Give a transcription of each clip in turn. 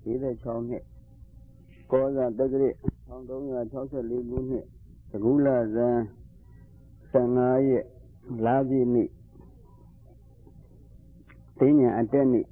46နှစ်ကောဇာတက္ကရာ1364ခုနှစ်သကူလဇန်15ရက်လပြည့်နေ့သိဉ္ဇံအတက်နေ့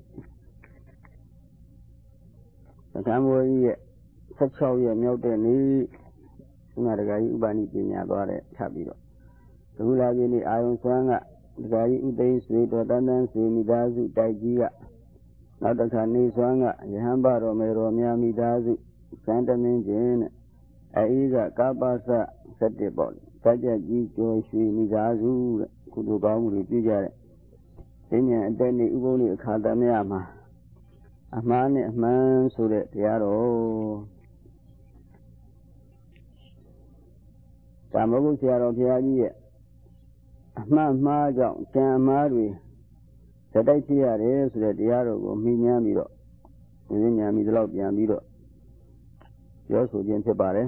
သက္ကံဘွယ်ကြီးရဲ့16ရက်မြောက်တဲ့နေ့ဥနာတကာကြီးဥပနိပညာသွားတဲ့ထပ်ပြီးတော့သကူလပြည့်နေ့အာယုံဆွမ်းကတကာကြီးဥသိမ်းဆွေတော်တန်းတန်းဆွေမိသားစုတိုက်ကြီးကနောက်တစ်ခါနေဆွမ်းကယဟန်ဘတော်မေတော်များမိသားစုစံတမင်းချင်းနဲ့အေးကကာပသ17ပေါ့စัจ ကြီးကျော်ရွှေမိသားစုတဲ့ကုသိုလ်ကောင်းမှုတွေပြုကြတဲ့သိဉ္ဇံအတက်နေ့ဥပုံနေ့အခါသမယမှာအမှားနဲ့အမှန်ဆိုတဲ့တရားတော်ဒါမဟုတ်ဆရာတော်ဘုရားကြီးရဲ့အမှန်မှားကြောင့်ဉာဏ်အမှားတွေဇတိုက်ဖြစ်ရတယ်ဆိုတဲ့တရားတော်ကိုမိညာပြီးတော့ဉာဏ်မိသလောက်ပြန်ပြီးတော့ပြောဆိုခြင်းဖြစ်ပါတယ်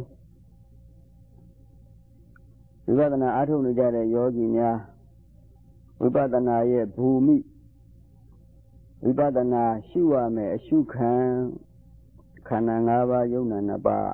ဝိပဿနာအားထုတ်နေကြတဲ့ယောဂီများဝိပဿနာရဲ့ဘူမိဝိပဿနာရှုရမယ်အရှုခံခန္ဓာ၅ပါးယုံနာ2ပါး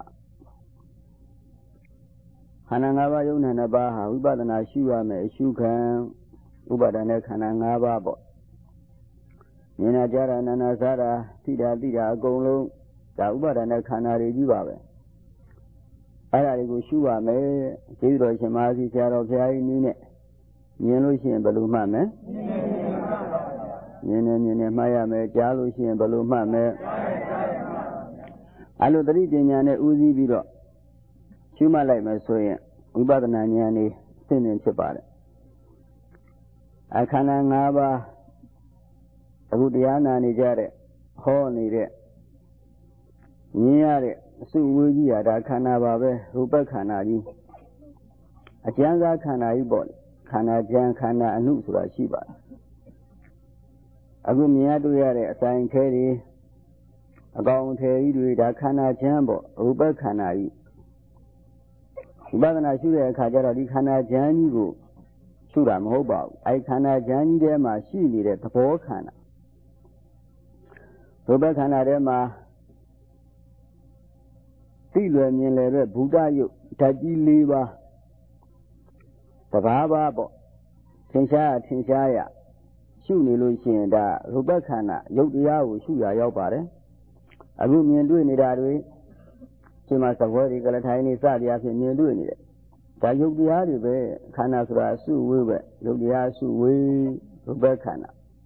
ခန္ဓာ၅ပါးယုံနာ2ပါးဟာဝိပဿနာရှုရမယ်အရှုခံဥပါဒณะခန္ဓာ5ပါးပေါ့မြင်နာကြတာနာနာစားတာသိတာသိတာအကုန်လုံးဒါဥပါဒณะခန္ဓာတွေကြီးပါပဲအဲ့ဒါတွေကိုရှုရမယ်ကျေးဇူးတော်ရှင်မဟာစီဆရာတော်ဘုရားကြီးနည်းနဲ့မြင်လို့ရှိရင်ဘယ်လိုမှတ်မလဲမြင်နေမှတ်ရမယ်ကြားလို့ရှိရင်ဘယ်လိုမှတ်မလဲအဲ့လိုသတိပညာနဲ့ဥသိပြီးတော့ရှုမှတ်လိုက်မယ်ဆိုရင်ဝိပဿနာဉာဏ်นี่သိနေဖြစ်ပါတယ်အခန္ဓာ5ပါးအခုတရားနာနေကြတဲ့ဟောနေတဲ့မြင်ရတဲ့အစုဝေးကြီးရတာခန္ဓာပါပဲရူပခန္ဓာကြီးအကျဉ်းစားခန္ဓာကြီးပေါ့ခန္ဓာကျမ်းခန္ဓာအနုဆိုတာရှိပါတယ်အခုမြင်ရတွေ့ရတဲ့အဆိုင်ခဲတွေအကောင်အထည်ကြီးတွေဒါခန္ဓာကျမ်းပေါ့ရူပခန္ဓာကြီးဝိပဿနာရှုတဲ့အခါကျတော့ဒီခန္ဓာကျမ်းကြီးကိုရှုတာမဟုတ်ပါဘူးအဲခန္ဓာကျမ်းကြီးထဲမှာရှိနေတဲ့သဘောခန္ဓာရူပခန္ဓာထဲမှာသိလွယ်မြင်လွယ်တဲ့ဘုဒ္ဓယုတ်ဓာတ်ကြီး4ပါးတဘာဘာပေါ့သင်္ရှားရရှုနေလို့ရှိရင်ဒါရူပခန္ဓာယုတ်တရားကိုရှုရရောက်ပါတယ်အခုမြင်တွေ့နေတာတွေဒီမှာသဘောတွေကလထိုင်နေစသည်အဖြစ်မြင်တွေ့နေတယ်ဒါယုတ်တရားတွေပဲခန္ဓာဆိုတာအစုဝေးပဲယုတ်တရားအစုဝေးရူပခန္ဓာ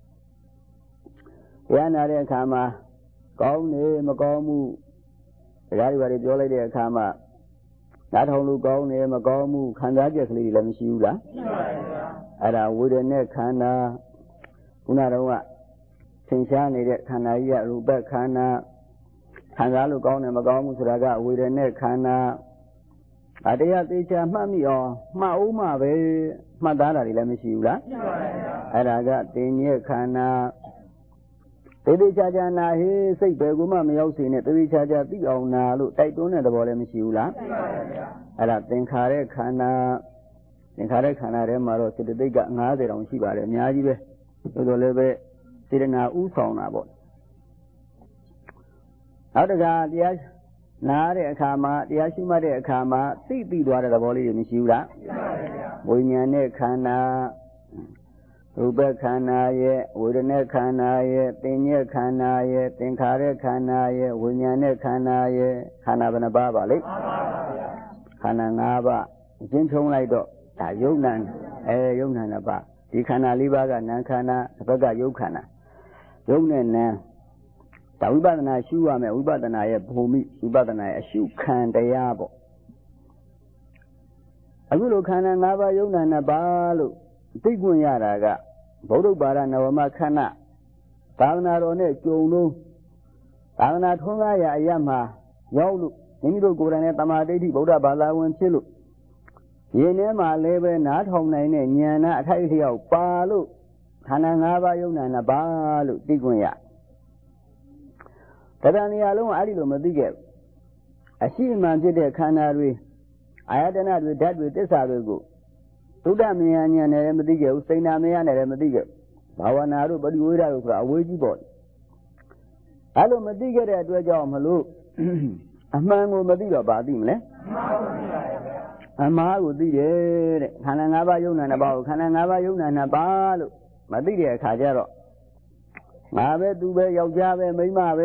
တရားနာတဲ့အခါမှာကောင်းနေမကောင်းမှုတရားတွေပြောလိုက်တဲ့အခါမှာနားထောင်လို့ကောင်းနေမကောင်းမှုခံစားချက်ကလေးတွေလည်းမရှိဘူးလားရှိပါရဲ့ဗျာအဲ့ဒါဝေဒနာခန္ဓာခုနတော့ကသင်ရှားနေတဲ့ခန္ဓာကြီးကရူပခန္ဓာခံစားလို့ကောင်းတယ်မကောင်းဘူးဆိုတာကဝေဒနာခန္ဓာအတရားသေချာမှတ်မိအောင်မှတ်အောင်မှပဲမှတ်သားတာတွေလည်းမရှိဘူးလားရှိပါရဲ့ဗျာအဲ့ဒါကသင်ညက်ခန္ဓာသေချာချာနာဟေးစိတ်ပဲကိုမှမရောက်စေနဲ့သေချာချာသိအောင်နာလို့တိုက်တွန်းတဲ့သဘောလည်းမရှိဘူးလားရှိပါရဲ့ဗျာအဲ့ဒါသင်္ခါရခန္ဓာထဲမှာတော့စေတသိက်က50တောင်ရှိပါတယ်အများကြီးပဲဆိုတော့လည်းပဲစေတနာဥဆောင်တာပေါ့နောက်တခါတရားနာတဲ့အခါမှာတရားရှိမှတ်တဲ့အခါမှာသိသွားတဲ့သဘောလေးတွေမရှိဘူးလားရှိပါရဲ့ဗျာဝိညာဉ်နဲ့ခန္ဓာရူပခန္ဓာရဲ့ဝေဒနာခန္ဓာရဲ့သင်ညက်ခန္ဓာရဲ့သင်္ခါရခန္ဓာရဲ့ဝိညာဉ်နဲ့ခန္ဓာရဲ့ခန္ဓာဘယ်နှပါးပါလဲခန္ဓာ5ပါးအချင်းချုံလိုက်တော့ဒါယုတ်နံယုတ်နံ2ပါးဒီခန္ဓာ4ပါးကနာခန္ဓာတစ်ဘက်ကယုတ်ခန္ဓာယုတ်နဲ့နံဒါဝိပဿနာရှုရမယ်ဝိပဿနာရဲ့ဘူမိဝိပဿနာရဲ့အရှုခံတရားပေါ့အခုလိုခန္ဓာ5ပါးယုတ်နံ2ပါးလို့သိခွင့်ရတာကဗုဒ္ဓဘာသာနဝမခန္ဓာသာသနာတော်နဲ့ကြုံလို့သာသနာထွန်းကားရာအရမှာရောက်လို့မိမိတို့ကိုယ်တိုင်နဲ့တမာဒိဋ္ဌိဗုဒ္ဓဘာသာဝင်ဖြစ်လို့ယင်းထဲမှာလည်းပဲနားထောင်နိုင်တဲ့ဉာဏ်နဲ့အထိုက်အလျောက်ပါလို့ခန္ဓာ5ပါးယုံနာ2ပါးလို့သိခွင့်ရတရားနေရာလုံးအဲ့ဒီလိုမသိခဲ့ဘူးအရှိမှန်ဖြစ်တဲ့ခန္ဓာတွေအာယတနာတွေဓာတ်တွေသစ္စာတွေကိုသုဒ္ဓမယဉာဏ်နဲ့လည်းမသိခဲ့ဘူးစိဏ္ဏမယနဲ့လည်းမသိခဲ့ဘူးဘာဝနာတို့ပရိဝေဒတို့ဆိုတာအဝေးကြီးပေါ့အဲ့လိုမသိခဲ့တဲ့အတွက်ကြောင့်မလို့အမှန်ကိုမသိတော့ပါသိမလဲအမှားကိုသိတယ်တဲ့ခန္ဓာ၅ပါးယုံနာနှစ်ပါးကိုခန္ဓာ၅ပါးယုံနာနှစ်ပါးလို့မသိတဲ့အခါကျတော့ငါပဲသူပဲယောက်ျားပဲမိန်းမပဲ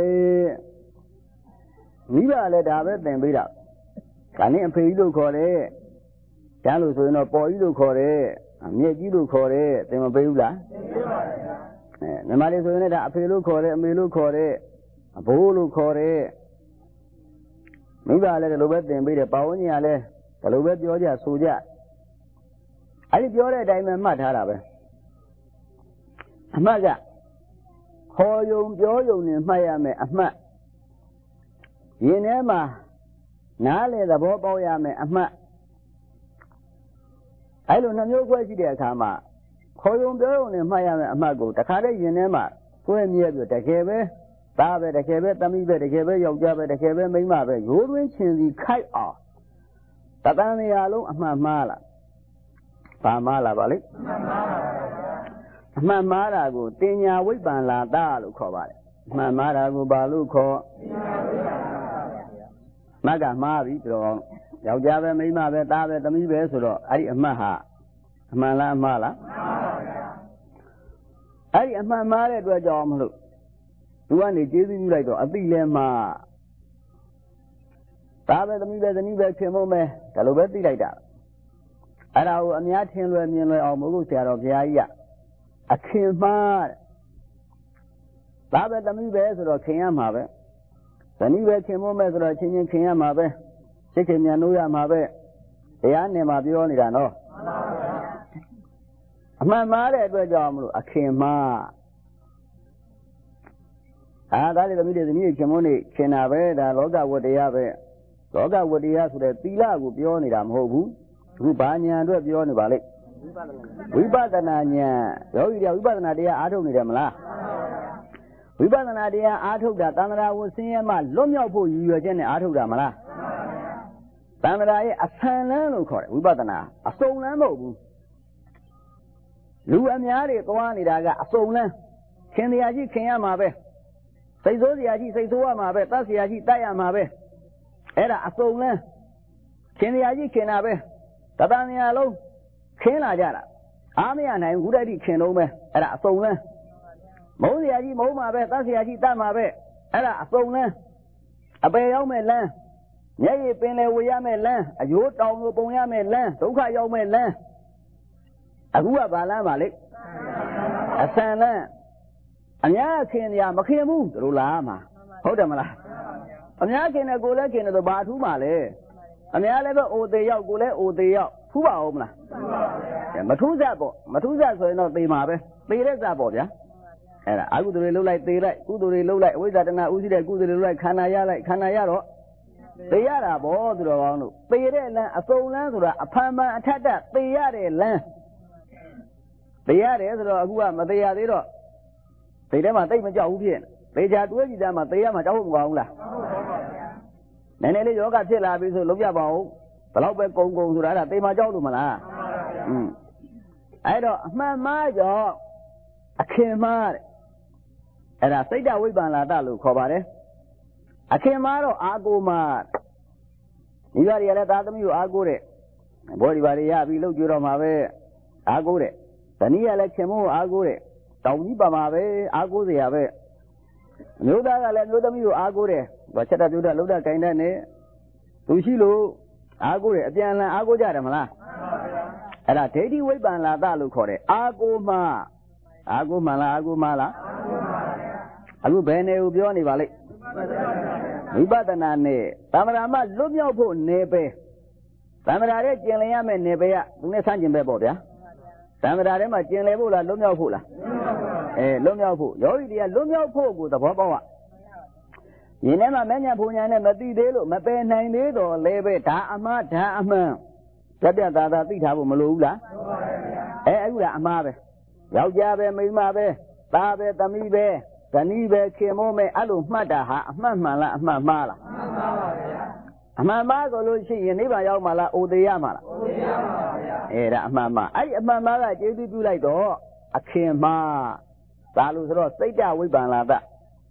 မိဘလည်းဒါပဲသင်ပေးတာဒါနဲ့အဖေကြီးလို့ခေါ်တယ်ကျမ်းလို့ဆိုရင်တော့ပေါ်ကြီးလို့ခေါ်တယ်အမြင့်ကြီးလို့ခေါ်တယ်သင်မပေးဘူးလားပေးပါဗျာညီမလေးဆိုရင်လည်းဒါအဖေလို့ခေါ်တယ်အမေလို့ခေါ်တယ်အဘိုးလို့ခေါ်တယ်မိဘလည်းဒီလိုပဲသင်ပေးတယ်ပါဝန်းကျင်ကလည်းဒီလိုပဲပြောကြဆိုကြအဲ့ဒီပြောတဲ့အတိုင်းပဲမှတ်ထားတာပဲအမှတ်ကခေါ်ယုံပြောယုံနဲ့မှတ်ရမယ်အမှတ်ရင်ထဲမှာနားလေသဘောပေါက်ရမယ်အမှတ်အဲ့လိုနှမျိုးခွဲရှိတဲ့အခါမှာခေါ်ယုံပြောယုံနဲ့မှတ်ရမယ်အမှတ်ကိုတခါတည်းရင်ထဲမှာတွဲမြဲပြီးတကယ်ပဲသားပဲတကယ်ပဲသမီးပဲတကယ်ပဲယောက်ျားပဲတကယ်ပဲမိန်းမပဲရိုးတွင်းချင်းစီခိုက်အောင်တသံနေရာလုံးအမှတ်မှားလားဘာမှားလားပါလိအမှတ်မှားတာကိုတင်ညာဝိပ္ပန္လာတလို့ခေါ်ပါတယ်အမှတ်မှားတာကိုဘာလို့ခေါ်မကမှားပြီတော့ယောက်ျားပဲမိန်းမပဲသားပဲသမီးပဲဆိုတော့အဲ့ဒီအမှတ်ဟာအမှန်လားအမှားလားအဲ့ဒီအမှန်မှားတဲ့အတွက်ကြောင့်မလို့သူကနေကျေးဇူးပြုလိုက်တော့အတိလဲမှာသားပဲသမီးပဲဇနီးပဲခင်မုန်းပဲဒါလိုပဲသိလိုက်တာအဲ့ဒါကိုအများထင်လွယ်မြင်လွယ်အောင်မို့လို့ဆရာတော်ဘုရားကြီးကအခင်မှားသားပဲသမီးပဲဆိုတော့ခင်ရမှာပဲဇနီးပဲခင်မုန်းပဲဆိုတော့ချင်းချင်းခင်ရမှာပဲစိတ်ခင်မြန်လို့ရမှာပဲတရားနဲ့မှာပြောနေတာနော်အမှန်မှားတဲ့အတွက်ကြောင့်မလို့အခင်မှားဒါလည်းသမီးတွေဇနီးခင်မုန်းနေခင်တာပဲဒါလောကဝတ္တရားပဲလောကဝတ္တရားဆိုတဲ့သီလကိုပြောနေတာမဟုတ်ဘူးအခုဘာညာအတွက်ပြောနေပါလိမ့်ဝိပဿနာဉာဏ်ယောဂီတွေဝိပဿနာတရားအားထုတ်နေတယ်မလားဝိပဿနာတရားအားထုတ်တာသံဃာဝဆင်းရဲမှလွတ်မြောက်ဖို့ရည်ရွယ်ချက်နဲ့အားထုတ်တာမလားသံဃာရဲ့အဆန်လန်းလို့ခေါ်တယ်ဝိပဿနာအစုံလန်းမဟုတ်ဘူးလူအများတွေသွားနေတာကအစုံလန်းခင်တရားကြီးခင်ရမှာပဲစိတ်ဆိုးစရာကြီးစိတ်ဆိုးရမှာပဲတတ်စရာကြီးတတ်ရမှာပဲအဲ့ဒါအစုံလန်းခင်တရားကြီးခင်တာပဲတသံနေရာလုံးခင်းလာကြတာအားမရနိုင်ဘူးခုတည်းခင်လုံးပဲအဲ့ဒါအစုံလန်းမုန်းစရာကြီးမုန်းမှာပဲတတ်စရာကြီးတတ်မှာပဲအဲ့ဒါအစုံလန်းအပယ်ရောက်မဲ့လန်းမျက်ရည်ပင်လေဝေရမဲ့လန်းအယိုးတောင်ကိုပုံရမဲ့လန်းဒုက္ခရောက်မဲ့လန်းအခုကဘာလန်းပါလိမ့်အဆန်လန်းအများခင်ရမခင်ဘူးတို့လားမှာဟုတ်တယ်မလားအများခင်တဲ့ကိုလည်းခင်တယ်ဆိုဘာထူးမှာလဲအများလည်းပဲအိုသေးရောက်ကိုလည်းအိုသေးရောက်ထူးပါဦးမလားမထူးစပေါ့မထူးစဆိုရင်တော့သေမှာပဲသေတဲ့စပေါ့ဗျာအဲ့ဒါအကုသိုလ်တွေလှုပ်လိုက်သေလိုက်ကုသိုလ်တွေလှုပ်လိုက်အဝိဇ္ဇာတဏှာဥရှိတဲ့ကုသိုလ်တွေလှုပ်လိုက်ခန္ဓာရလိုက်ခန္ဓာရတော့သေရတာပေါ့သူတော်ကောင်းတို့သေတဲ့လမ်းအစုံလမ်းဆိုတာအဖန်ဖန်အထက်ထသေရတဲ့လမ်းသေရတယ်ဆိုတော့အခုကမသေရသေးတော့သေထဲမှာတိတ်မကြောက်ဘူးဖြစ်သေချာတွေးကြည့်သားမှာသေရမှာကြောက်ဖို့မကောင်းဘူးလားနည်းနည်းလေးယောဂဖြစ်လာပြီဆိုလုံးပြပါဦးဘလောက်ပဲကုံဆိုတာအဲ့ဒါသေမှာကြောက်လို့မလားအဲ့တော့အမှန်မှားကြောင့်အခင်မှားတဲ့အဲ့ဒါစိတ်တဝိပ္ပန္လာတလို့ခေါ်ပါတယ်အခင်မှားတော့အာကိုမှာမိဘတွေကလည်းသားသမီးကိုအားကိုးတဲ့ဘောဒီပါတွေရပြီးလှုပ်ကြတော့မှာပဲအားကိုးတဲ့ဇနီးကလည်းခင်မိုးအားကိုးတဲ့တောင်ကြီးပါမှာပဲအားကိုးစရာပဲအမျိုးသားကလည်းမျိုးသမီးကိုအားကိုးတယ်ဘာချက်တပြုတ်လှုပ်တကိုင်းတတ်နေသူရှိလို့အားကိုးတယ်အပြန်လန်အားကိုးကြတယ်မလားအဲ့ဒါဒိဋ္ဌိဝိပ္ပန္လာတလို့ခေါ်တယ်အားကိုးမှလားအားကိုးမှလားအခုဘယ်နေကိုပြောနေပါလိမ့်ဝိပဿနာနဲ့သမ္မာမလွတ်မြောက်ဖို့နေပဲသမ္မာရဲ့ကျင်လည်ရမယ့်နေပဲကသူနဲ့ဆန့်ကျင်ပဲပေါ့ဗျာသမ္မာထဲမှာကျင်လည်ဖို့လားလွတ်မြောက်ဖို့လားလွတ်မြောက်ဖို့ယောဂီတွေကလွတ်မြောက်ဖို့ကိုသဘောပေါက်ရရင်ထဲမှာမဉ္ဇဉ်ဘုံညာနဲ့မသိသေးလို့မပယ်နိုင်သေးတော့လည်းပဲဒါအမှားဒါအမှန်ပြတ်သားသိထားဖို့မလိုဘူးလားအခုကအမှားပဲယောက်ျားပဲမိန်းမပဲသားပဲသမီးပဲဇနီးပဲခင်မိုးပဲအဲ့လိုမှတ်တာဟာအမှတ်မှန်လားအမှတ်မှားလားအမှန်မှားဆိုလို့ရှိရင်နိဗ္ဗာန်ရောက်မှာလားအိုသေးရမှာလားအိုသေးရမှာပါဗျာဒါအမှန်မှားအဲ့ဒီအမှန်မှားကကျေးဇူးပြုလိုက်တော့အခင်မှားဒါလို့ဆိုတော့စိတ်တဝိပ္ပန္လာတခ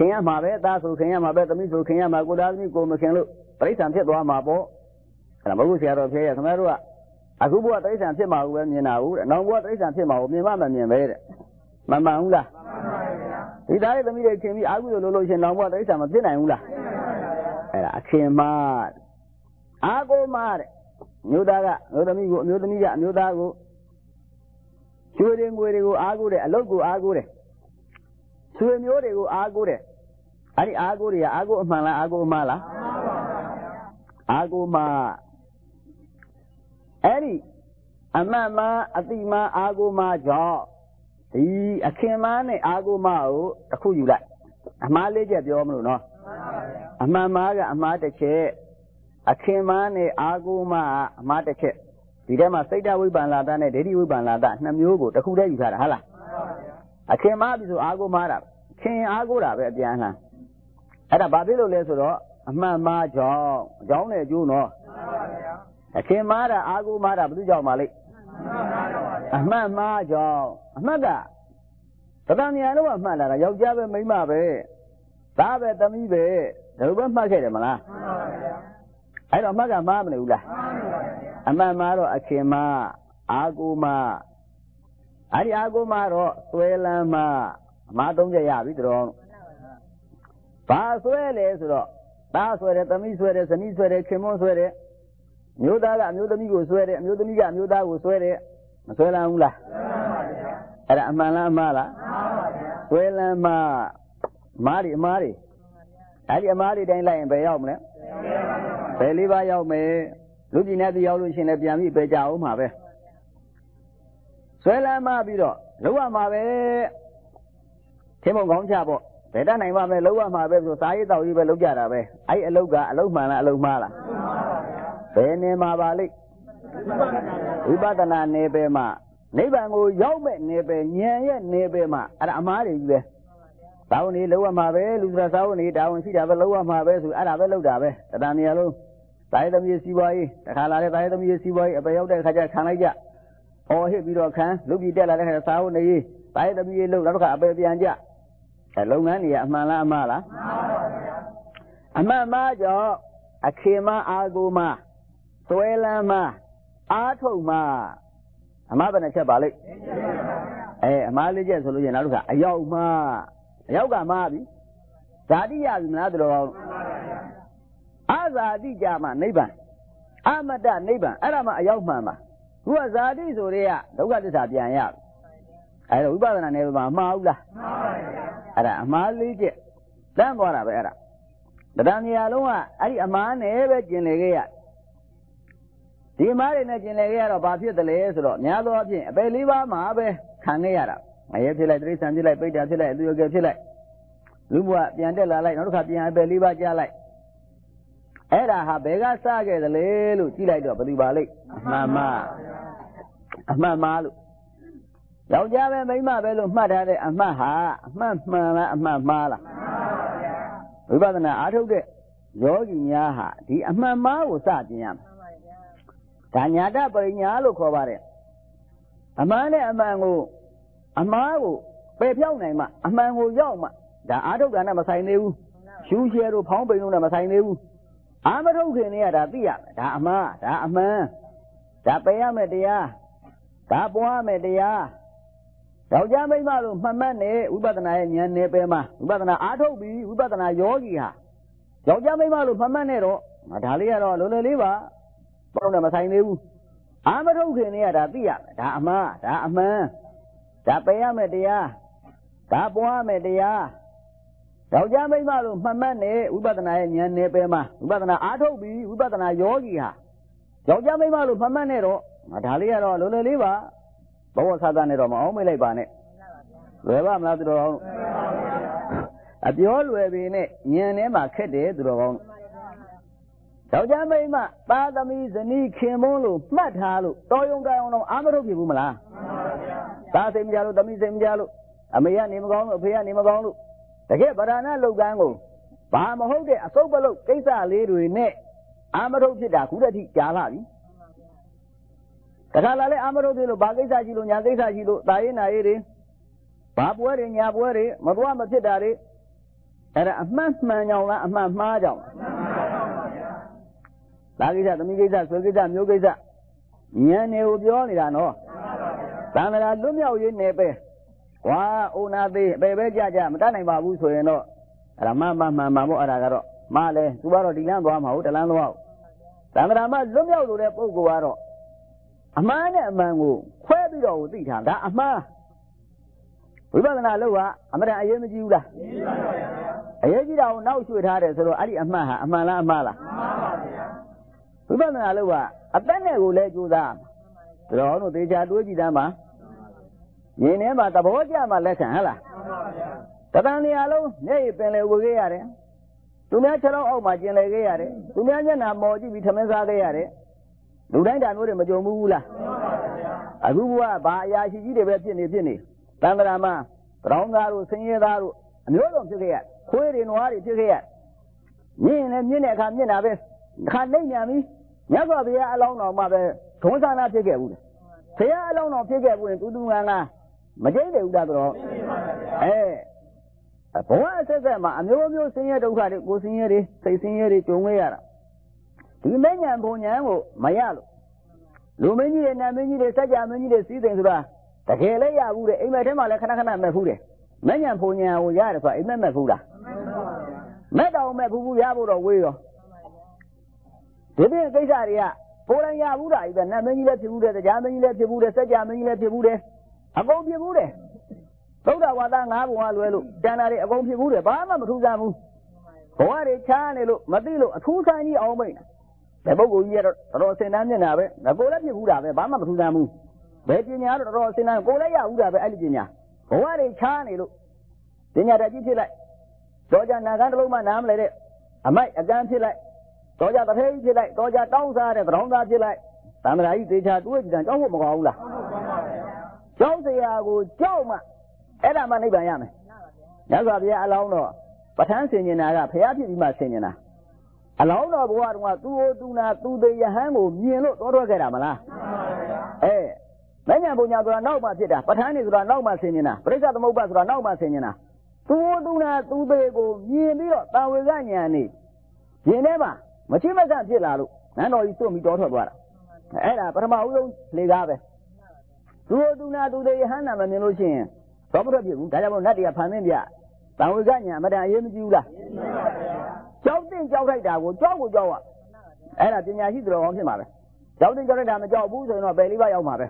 ခင်ရမှာပဲသားဆိုခင်ရမှာပဲသမီးဆိုခင်ရမှာကိုသားသမီးကိုမခင်လို့တိရစ္ဆာန်ဖြစ်သွားမှာပေါ့အဲ့ဒါမဟုတ်ဆရာတော်ဖေးရခင်ဗျားတို့ကအခုဘုရားတိရစ္ဆာန်ဖြစ်မှာကိုပဲမြင်တာဟုတ်တဲ့နောက်ဘုရားတိရစ္ဆာန်ဖြစ်မှာကိုမြင်မှမမြင်ပဲတဲ့မမှန်ဘူးလားဒီသားရဲ့သမီးတွေခင်ပြီးအာဟုလို့ရှင်နောက်ဘုရားတိရစ္ဆာန်မဖြစ်နိုင်ဘူးလားအဲ့ဒါအခင်မအာကိုမတဲ့မျိုးသားကမျိုးသမီးကိုအမျိုးသမီးကအမျိုးသားကိုရွှေတွေငွေတွေကိုအားကိုးတယ်အလုပ်ကိုအားကိုးတယ်ရွှေမျိုးတွေကိုအားကိုးတယ်အဲ့ဒီအားကိုးတွေကအားကိုးအမှန်လားအားကိုးအမှားလားအားကိုးမအဲ့ဒီအမှန်မအတိမအားကိုးမကြောင့်ဒီအခင်မနဲ့အားကိုးမကိုတစ်ခုယူလိုက်အမှားလေးချက်ပြောမလို့နော်အမှန်မကအမှားတစ်ချက်အခင်မနဲ့အားကိုးမအမှားတစ်ချက်ဒီထဲမှာစိတ်တဝိပ္ပန္လာတနဲ့ဒိဋ္ဌိဝိပ္ပန္လာတနှစ်မျိုးကိုတစ်ခုတည်းယူထားတာဟုတ်လားအခင်မပြီဆိုအားကိုးမတာခင်အားကိုးတာပဲအပြန်လှန်အဲ့ဒါဘာဖြစ်လို့လဲဆိုတော့အမှန်မကြောင့်အကြောင်းနဲ့အကျိုးနော်အခင်မတာအားကိုးမတာဘယ်သူကြောင့်ပါလိမ့်အမှန်မကြောင့်အမှတ်ကတဏှာတော့အမှတ်လာတာယောက်ျားပဲမိန်းမပဲသားပဲသမီးပဲဒါလိုပဲမှတ်ခဲ့တယ်မလားအဲ့တော့အမှတ်ကမှားမနေဘူးလားအမှန်မှားတော့အခင်မအားကိုးမအဲ့ဒီအားကိုးမတော့ဆွဲလန်းမအမှားသုံးချက်ရပြီတော်ဘာဆွဲလဲဆိုတော့သားဆွဲတယ်သမီးဆွဲတယ်ဇနီးဆွဲတယ်ခင်မွန်းဆွဲတယ်မျိုးသားကအမျိုးသမီးကိုဆွဲတယ်အမျိုးသမီးကအမျိုးသားကိုဆွဲတယ်မဆွဲလန်းဘူးလားအဲ့ဒါအမှန်လားအမှားလားဆွဲလန်းမမားတွေအမားတွေအဲ့ဒီအမားတွေတိုင်းလိုက်ရင်ဘယ်ရောက်မလဲဘယ်လေးပါးရောက်မယ်လူပြည်နဲ့တယောက်လို့ရှင်လည်းပြန်ပြီးပဲကြအောင်မှာပဲဆွဲလန်းမပြီးတော့လောက်ရမှာပဲထင်းမုံကောင်းချပေါ့ဘယ်တတ်နိုင်ပါမယ်လောက်ရမှာပဲဆိုစားရေးတောက်ရေးပဲလောက်ကြတာပဲအဲ့အလုပ်ကအလုပ်မှန်လားအလုပ်မှားလားဘယ်နေမှာပါလိမ့်ဝိပဿနာနယ်ပယ်မှာနိဗ္ဗာန်ကိုရောက်မဲ့နယ်ပယ်ဉာဏ်ရဲ့နယ်ပယ်မှာအဲ့ဒါအမှားတွေကြီးပဲသာဝနေလောက်ရမှာပဲလူစရာသာဝနေတာဝန်ရှိတာပဲလောက်ရမှာပဲဆိုအဲ့ဒါပဲလောက်တာပဲတဏှာနေရာလုံးတာယသမီးစီးပွားရေးတခါလာတဲ့တာယသမီးစီးပွားရေးအပယ်ရောက်တဲ့အခါကျခံလိုက်ကြအော်ဟစ်ပြီးတော့ခံလူပြည်တက်လာတဲ့ခါသာဝနေတာယသမီးလို့နောက်တစ်ခါအပယ်ပြန်ကြအဲလုပ်ငန်းတွေကအမှန်လားအမှားလားအမှန်မှားကြောင့်အခင်မအားကိုးမဆွဲလန်းမအားထုတ်မအမှားပဲနဲ့ချက်ပါလိမ့်အမှားလေးချက်ဆိုလို့ရင်နောက်တစ်ခါအရောက်ကမှားပြီဇာတိရပြီမလားတော်အဇာတိကြမှာနိဗ္ဗာန်အမတ္တနိဗ္ဗာန်အဲ့ဒါမှအရောက်မှန်ပါခုကဇာတိဆိုတဲ့ကဒုက္ခသစ္စာပြန်ရအဲ့တော့ဝိပဿနာနယ်မှာမှားဘူးလားအဲ့ဒါအမှားလေးချက်တန်းသွားတာပဲအဲ့ဒါတရားမြာလုံးကအဲ့ဒီအမှားနဲ့ပဲကျင်လေခဲ့ရဒီအမှားတွေနဲ့ကျင်လေခဲ့ရတော့ဘာဖြစ်တယ်လဲဆိုတော့များသောအားဖြင့်အပယ်လေးပါးမှာပဲခံခဲ့ရတာငရဲဖြစ်လိုက်တိရစ္ဆာန်ဖြစ်လိုက်ပိဋ္ဌာဖြစ်လိုက်အသူရကယ်ဖြစ်လိုက်လူဘဝပြန်တက်လာလိုက်နောက်တစ်ခါပြန်အပယ်လေးပါးကြားလိုက်အဲ့ဒါဟာဘယ်ကစခဲ့သလဲလို့ကြည့်လိုက်တော့ဘယ်သူပါလိမ့်အမှန်မှားလို့ယောက်ျားပဲမိန်းမပဲလို့မှတ်ထားတဲ့အမှတ်ဟာအမှတ်မှန်လားအမှတ်မှားလားဝိပဿနာအားထုတ်တဲ့ယောဂီများဟာဒီအမှန်မှားကိုစပြင်ရမယ်ဒါညာတပရိညာလို့ခေါ်ပါတယ်အမှန်နဲ့အမှန်ကိုအမှားကိုပယ်ဖြောက်နိုင်မှအမှန်ကိုရောက်မှဒါအားထုတ်တာနဲ့မဆိုင်သေးဘူးရှူးရှဲတို့ဖောင်းပိန်တို့နဲ့မဆိုင်သေးဘူးအာမထုတ်ခင်နဲ့ကဒါသိရမယ်ဒါအမှားဒါအမှန်ဒါပယ်ရမယ်တရားဒါပွားမယ်တရားယောက်ျားမိန်းမလို့မှတ်နဲ့ဝိပဿနာရဲ့ဉာဏ်နယ်ပယ်မှာဝိပဿနာအားထုတ်ပြီးဝိပဿနာယောဂီဟာယောက်ျားမိန်းမလို့မှတ်နဲ့တော့ဒါလေးကတော့လွယ်လွယ်လေးပါပေါင်းတယ်မဆိုင်သေးဘူးအာမထုတ်ခင်နဲ့ကဒါသိရမယ်ဒါအမှားဒါအမှန်ဒါပယ်ရမယ်တရားဒါပွားမယ်တရားယောက်ျားမိန်းမလို့မှတ်နဲ့ဝိပဿနာရဲ့ဉာဏ်နယ်ပယ်မှာဝိပဿနာအားထုတ်ပြီးဝိပဿနာယောဂီဟာယောက်ျားမိန်းမလို့မှတ်နဲ့တော့ဒါလေးကတော့လွယ်လွယ်လေးပါဘဝဆာသနဲ့တော့မအောင်မိလိုက်ပါနဲ့လွယ်ပါမလားသူတော်ကောင်းအပြောလွယ်ပေနဲ့ဉာဏ်ထဲမှာခက်တယ်သူတော်ကောင်းယောက်ျားမိန်းမသားသမီးဇနီးခင်မွန်းလို့မှတ်ထားလို့တော်ယုံကြအောင်တော့အာမထုတ်ဖြစ်ဘူးမလားသားစိတ်မကြလို့သမီးစိတ်မကြလို့အမေကနေမကောင်းလို့အဖေကနေမကောင်းလို့တကယ်ဗဒာနလောက်ကန်းကိုဘာမဟုတ်တဲ့အစုပ်ပလုတ်ကိစ္စလေးတွေနဲ့အာမထုတ်ဖြစ်တာခုတည်းထိကြားလာပြီတခါလာလဲအာမထုတ်ဖြစ်လို့ဘာကိစ္စရှိလို့ညာကိစ္စရှိလို့တာရေးနာရေးတွေဘာပွဲတွေညာပွဲတွေမသွားမဖြစ်တာတွေ era aman manyong la aman majong lagi sa tumi kisa swe kisa myo kisa nyan ne koပြောနေတာနော်သံဃာလွတ်မြောက်ရေးနယ်ပဲဝါအိုနာသေးပဲပဲကြမတတ်နိုင်ပါဘူးဆိုရင်တော့အဲ့ဒါမှန်ပေါ့အဲ့ဒါကတော့မလဲသူကတော့ဒီလမ်းသွားမှာဟုတ်တလမ်းသွားသံဃာမလွတ်မြောက်လို့တဲ့ပုဂ္ဂိုလ်ကတော့အမှားနဲ့အမှန်ကိုခွဲပြီးတော့သိထားဒါအမှားဝိပဿနာလို့ကအမှန်အရေးမကြီးဘူးလားအရေးကြီးတာကိုနောက်ရွှေ့ထားတယ်ဆိုတော့အဲ့ဒီအမှန်ဟာအမှန်လားအမှားလားဝိပဿနာလို့ကအသက်နဲ့ကိုလည်းကြိုးစားတော်တို့သေချာတွေးကြည့်တမ်းပါမြင်ထဲမှာသဘောကျမှလက်ခံဟလားတဏှာနေရာလုံးမျက်ရည်ပင်လေဝေခဲ့ရတယ်သူများခြေထောက်အောက်မှာကျင်လေခဲ့ရတယ်သူများမျက်နှာမော်ကြည့်ပြီးထမင်းစားခဲ့ရတယ်လူတိုင်းဒါမျိုးတွေမကြုံဘူးလားအခုကဘာအရာရှိကြီးတွေပဲဖြစ်နေတန်တရာမှာတောင်းသားတို့ဆင်းရဲသားတို့အမျိုးစုံဖြစ်ခဲ့ရခွေးတွေနွားတွေဖြစ်ခဲ့ရမြင်လည်းမြင်တဲ့အခါမြင်တာပဲခါနိုင်ညာပြီမြတ်စွာဘုရားအလောင်းတော်မှာပဲထုံးစံနာဖြစ်ခဲ့ဘူးလေဘုရားအလောင်းတော်ဖြစ်ခဲ့ဘူးရင်တူငန်းကမကျိတ်တယ်ဦးတာတော့ဘဝအဆက်ဆက်မှာအမျိုးမျိုးဆင်းရဲဒုက္ခတွေကိုဆင်းရဲတွေစိတ်ဆင်းရဲတွေကြုံခဲ့ရတာဒီမဉ္ဇဉ်ဘုံဉဏ်ကိုမရလို့လူမင်းကြီးတွေနတ်မင်းကြီးတွေစัจ जा မင်းကြီးတွေစီးသိမ်ဆိုတာတကယ်လည်းရဘူးတဲ့အိမ်မက်ထဲမှာလည်းခဏမဲ့ဘူးတဲ့မဉ္ဇဉ်ဘုံဉဏ်ကိုရတယ်ဆိုတာအိမ်မက်မဲ့ဘူးလားမဲ့တော်မဲ့ဘူးရဖို့တော့ဝေးရောဒီပြင်ကိစ္စတွေကကိုယ်တိုင်ရဘူးတာကြီးပဲနတ်မင်းကြီးလည်းဖြစ်ဘူးတဲ့တရားမင်းကြီးလည်းဖြစ်ဘူးတဲ့စัจ जा မင်းကြီးလည်းဖြစ်ဘူးတဲ့အကုန်ဖြစ်ဘူးတဲ့သုဒ္ဓဝါဒ၅ဘုံကလွယ်လို့ကျန်တာတွေအကုန်ဖြစ်ဘူးတဲ့ဘာမှမထူးဆန်းဘူးဘဝတွေချားနေလို့မသိလို့အထူးဆန်းကြီးအောင်မိတ်ဘယ်ပုဂ္ဂိုလ်ကြီးကတော့တော်စင်တန်းမျက်နှာပဲကိုယ်လည်းဖြစ်ဘူးတာပဲဘာမှမထူးဆန်းဘူးဘယ်ပညာတော့တော်စင်တန်းကိုယ်လည်းရဘူးတာပဲအဲ့ဒီပညာဘဝတွေချားနေလို့ပညာတတ်ကြီးဖြစ်လိုက်တော့ကြနာခံတစ်လုံးမှနားမလဲတဲ့အမိုက်အကန်းဖြစ်လိုက်တော့ကြတစ်ထေးကြီးဖြစ်လိုက်တော့ကြတောင်းစားတဲ့တောင်းသားဖြစ်လိုက်သံဃာကြီးသေချာတွေးကြည့်တယ်ကြောက်ဖို့မကောင်းဘူးလားကြောက်စရာကိုကြောက်မှအဲ့ဒါမှနိဗ္ဗာန်ရမယ်မြတ်စွာဘုရားအလောင်းတော်ပဋ္ဌာန်းဆင်ញင်တာကဘုရားဖြစ်ပြီးမှဆင်ញင်တာအလောင်းတော်ဘုရားကသူ့ဟိုသူနာသူသေးယဟန်ကိုမြင်လို့တော်ထွက်ခဲ့တာမလားမဉ္ဇဉ်ဘုံညာဆိုတာနောက်မှဖြစ်တာပဋ္ဌာန်းနေဆိုတာနောက်မှဆင်ញင်တာပရိစ္ဆသမုပ္ပါဆိုတာနောက်မှဆင်ញင်တာသူ့ဟိုသူနာသူသေးကိုမြင်ပြီးတော့တာဝေကဉာဏ်နေရင်ထဲမှာမချိမဆန့်ဖြစ်လာလို့နန်းတော်ကြီးစွန့်ပြီးတော်ထွက်သွားတာအဲ့ဒါပထမဦးဆုံးလေကားပဲသူ့ဟိုသူနာသူသေးယဟန်နာမမြင်လို့ရှိရင်တော့မထွက်ဖြစ်ဘူးဒါကြောင့်မို့နတ်တွေကဖန်ဆင်းပြတံဝေကညာအမတန်အရေးမကြီးဘူးလားကြောက်တင်ကြောက်ထိုက်တာကိုကြောက်ရအဲ့ဒါပညာရှိသူတော်ကောင်းဖြစ်မှာပဲကြောက်တင်ကြောက်ထိုက်တာမကြောက်ဘူးဆိုရင်တော့ပယ်လေးပါးရောက်မှာပဲ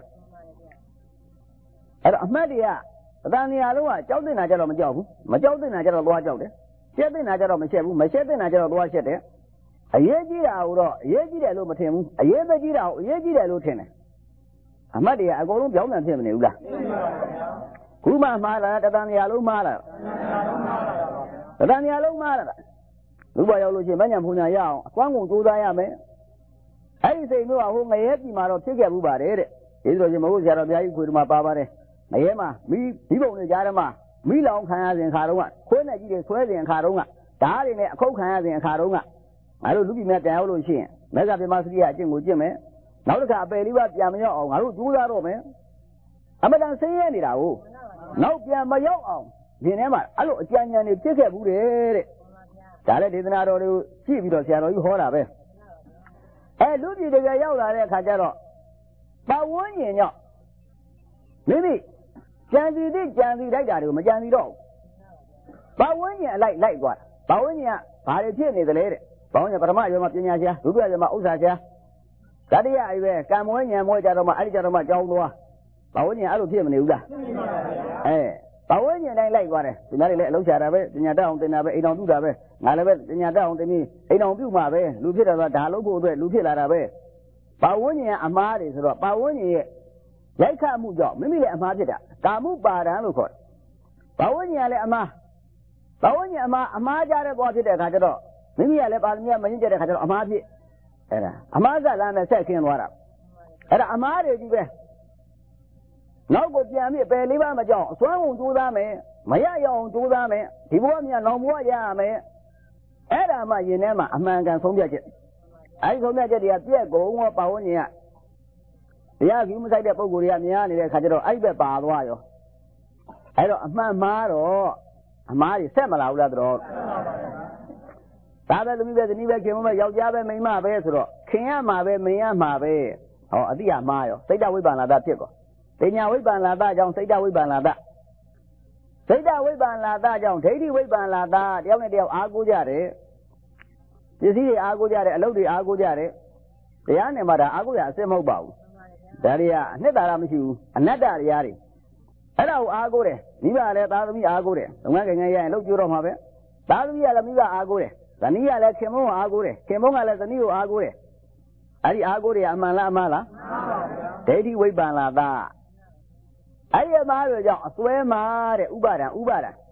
အဲ့တော့အမှတ်တွေကအတန်နေရာလုံးကကြောက်တင်တာကြတော့မကြောက်ဘူးမကြောက်တင်တာကြတော့သွားကြောက်တယ်ရှက်တင်တာကြတော့မရှက်ဘူးမရှက်တင်တာကြတော့သွားရှက်တယ်အရေးကြီးတာကိုတော့အရေးကြီးတယ်လို့မထင်ဘူးအရေးမကြီးတာကိုအရေးကြီးတယ်လို့ထင်တယ်အမှတ်တွေကအကုန်လုံးပြောင်းပြန်ဖြစ်မနေဘူးလားခုမှမှားလာတတန်နေရာလုံးမှားလာတတန်နေရာလုံးမှားလာလူပေါ်ရောက်လို့ရှိရင်မဉ္ဇဉ်ဘုံညာရအောင်အကွမ်းကုန်ကြိုးစားရမယ်အဲ့ဒီစိတ်မျိုးကဟိုငရဲပြည်မှာတော့ဖြစ်ခဲ့ဘူးပါတယ်တဲ့ဒီလိုချင်းမဟုတ်ဆရာတော်ဘုရားကြီးခွေတို့မှာပါပါတယ်ငရဲမှာမိဘုံတွေကြားထဲမှာမိလောင်ခံရစဉ်ခါတုန်းကခွေးနဲ့ကြီးတွေဆွဲစဉ်ခါတုန်းကဓာတ်တွေနဲ့အခုတ်ခံရစဉ်ခါတုန်းကငါတို့လူပြည်များပြန်ရောက်လို့ရှိရင်မက္ကဗေမစရိယအကျင့်ကိုကျင့်မယ်နောက်တစ်ခါအပယ်လေးပါပြန်မရောက်အောင်ငါတို့ကြိုးစားတော့မယ်အမတန်ဆင်းရဲနေတာကိုနောက်ပြန်မရောက်အောင်ဒီထဲမှာအဲ့လိုအကြံဉာဏ်တွေဖြစ်ခဲ့ဘူးတဲ့ဒါလည်းဒေသနာတော်တွေကိုကြည့်ပြီးတော့ဆရာတော်ကြီးဟောတာပဲလူပြည်တကယ်ရောက်လာတဲ့အခါကျတော့ပတ်ဝန်းကျင်ကြောင့်မိမိကြံစီလိုက်တာတွေကိုမကြံစီတော့ဘူးပတ်ဝန်းကျင်အလိုက်သွားတာပတ်ဝန်းကျင်ကဘာတွေဖြစ်နေသလဲတဲ့ပတ်ဝန်းကျင်ပထမရွယ်မှာပညာရှာဒုတိယရွယ်မှာဥစ္စာရှာတတိယရွယ်ကံမွေးဉာဏ်မွေးကြတော့မှအဲ့ဒီကြတော့မှကြောင်းသွားပတ်ဝန်းကျင်အဲ့လိုဖြစ်မနေဘူးလားပတ်ဝန်းကျင်တိုင်းလိုက်သွားတယ်ဒီများတွေလည်းအလုံးချတာပဲပညာတတ်အောင်တင်တာပဲအိမ်တော်ပြုတာပဲငါလည်းပဲပညာတတ်အောင်တင်ပြီးအိမ်တော်ပြုမှာပဲလူဖြစ်တာကဒါလုပ်ဖို့အတွက်လူဖြစ်လာတာပဲပတ်ဝန်းကျင်ကအမားတွေဆိုတော့ပတ်ဝန်းကျင်ရဲ့ရိုက်ခတ်မှုကြောင့်မိမိလည်းအမားဖြစ်တာကာမှုပါဒံလို့ခေါ်တယ်ပတ်ဝန်းကျင်ကလည်းအမားပတ်ဝန်းကျင်အမားကြတဲ့သွားဖြစ်တဲ့အခါကျတော့မိမိကလည်းပါဠိမရင့်ကျတဲ့အခါကျတော့အမားဖြစ်အဲ့ဒါအမားဇလမ်းနဲ့ဆက်ခင်းသွားတာအဲ့ဒါအမားတွေကြီးပဲနောက်ကိုပြန်ပြီးပယ်လေးပါးမကြောက်အစွမ်းကုန်ကြိုးစားမယ်မရရအောင်ကြိုးစားမယ်ဒီဘဝမြတ်နောင်ဘဝရရမယ်အဲ့ဒါမှယင်ထဲမှာအမှန်ကန်ဆုံးဖြတ်ချက်အဲဒီဆုံးဖြတ်ချက်တွေကပြက်ကုန်ရောပါဝင်ရင်ကတရားကြီးမဆိုင်တဲ့ပုံကိုယ်တွေကများနေတဲ့ခါကျတော့အဲ့ဘက်ပါသွားရောအဲ့တော့အမှန်မှားတော့အမားကြီးဆက်မလာဘူးလားတော့ဒါပဲသမီးပဲဇနီးပဲခင်မပဲယောက်ျားပဲမိန်းမပဲဆိုတော့ခင်ရမှာပဲမင်းရမှာပဲဟောအတိအမှားရောစိတ်တဝိပ္ပန္နတာဖြစ်ကောပညာဝိပ္ပန္နတာကြောင့်စိတ်တဝိပ္ပန္နတာစိတ်တဝိပ္ပန္နတာကြောင့်ဒိဋ္ဌိဝိပ္ပန္နတာတယောက်နဲ့တယောက်အားကိုးကြတယ်ပစ္စည်းတွေအားကိုးကြတယ်အလုပ်တွေအားကိုးကြတယ်တရားနဲ့မှဒါအားကိုးရအစစ်မဟုတ်ပါဘူးဒါတွေကအနှစ်သာရမရှိဘူးအနတ္တတရားတွေအဲ့ဒါကိုအားကိုးတယ်မိဘလည်းသားသမီးအားကိုးတယ်လုပ်ငန်းကိန်းရရင်လုပ်ကြတော့မှာပဲသားသမီးကလည်းမိဘအားကိုးတယ်ဇနီးကလည်းခင်မုန်းကိုအားကိုးတယ်ခင်မုန်းကလည်းဇနီးကိုအားကိုးတယ်အဲ့ဒီအားကိုးတွေအမှန်လားအမှားလားဒိဋ္ဌိဝိပ္ပန္နတာအဲ့ဒီအမှားတွေကြောင့်အစွဲမှာတဲ့ဥပါဒံတဏှာဥပါဒံ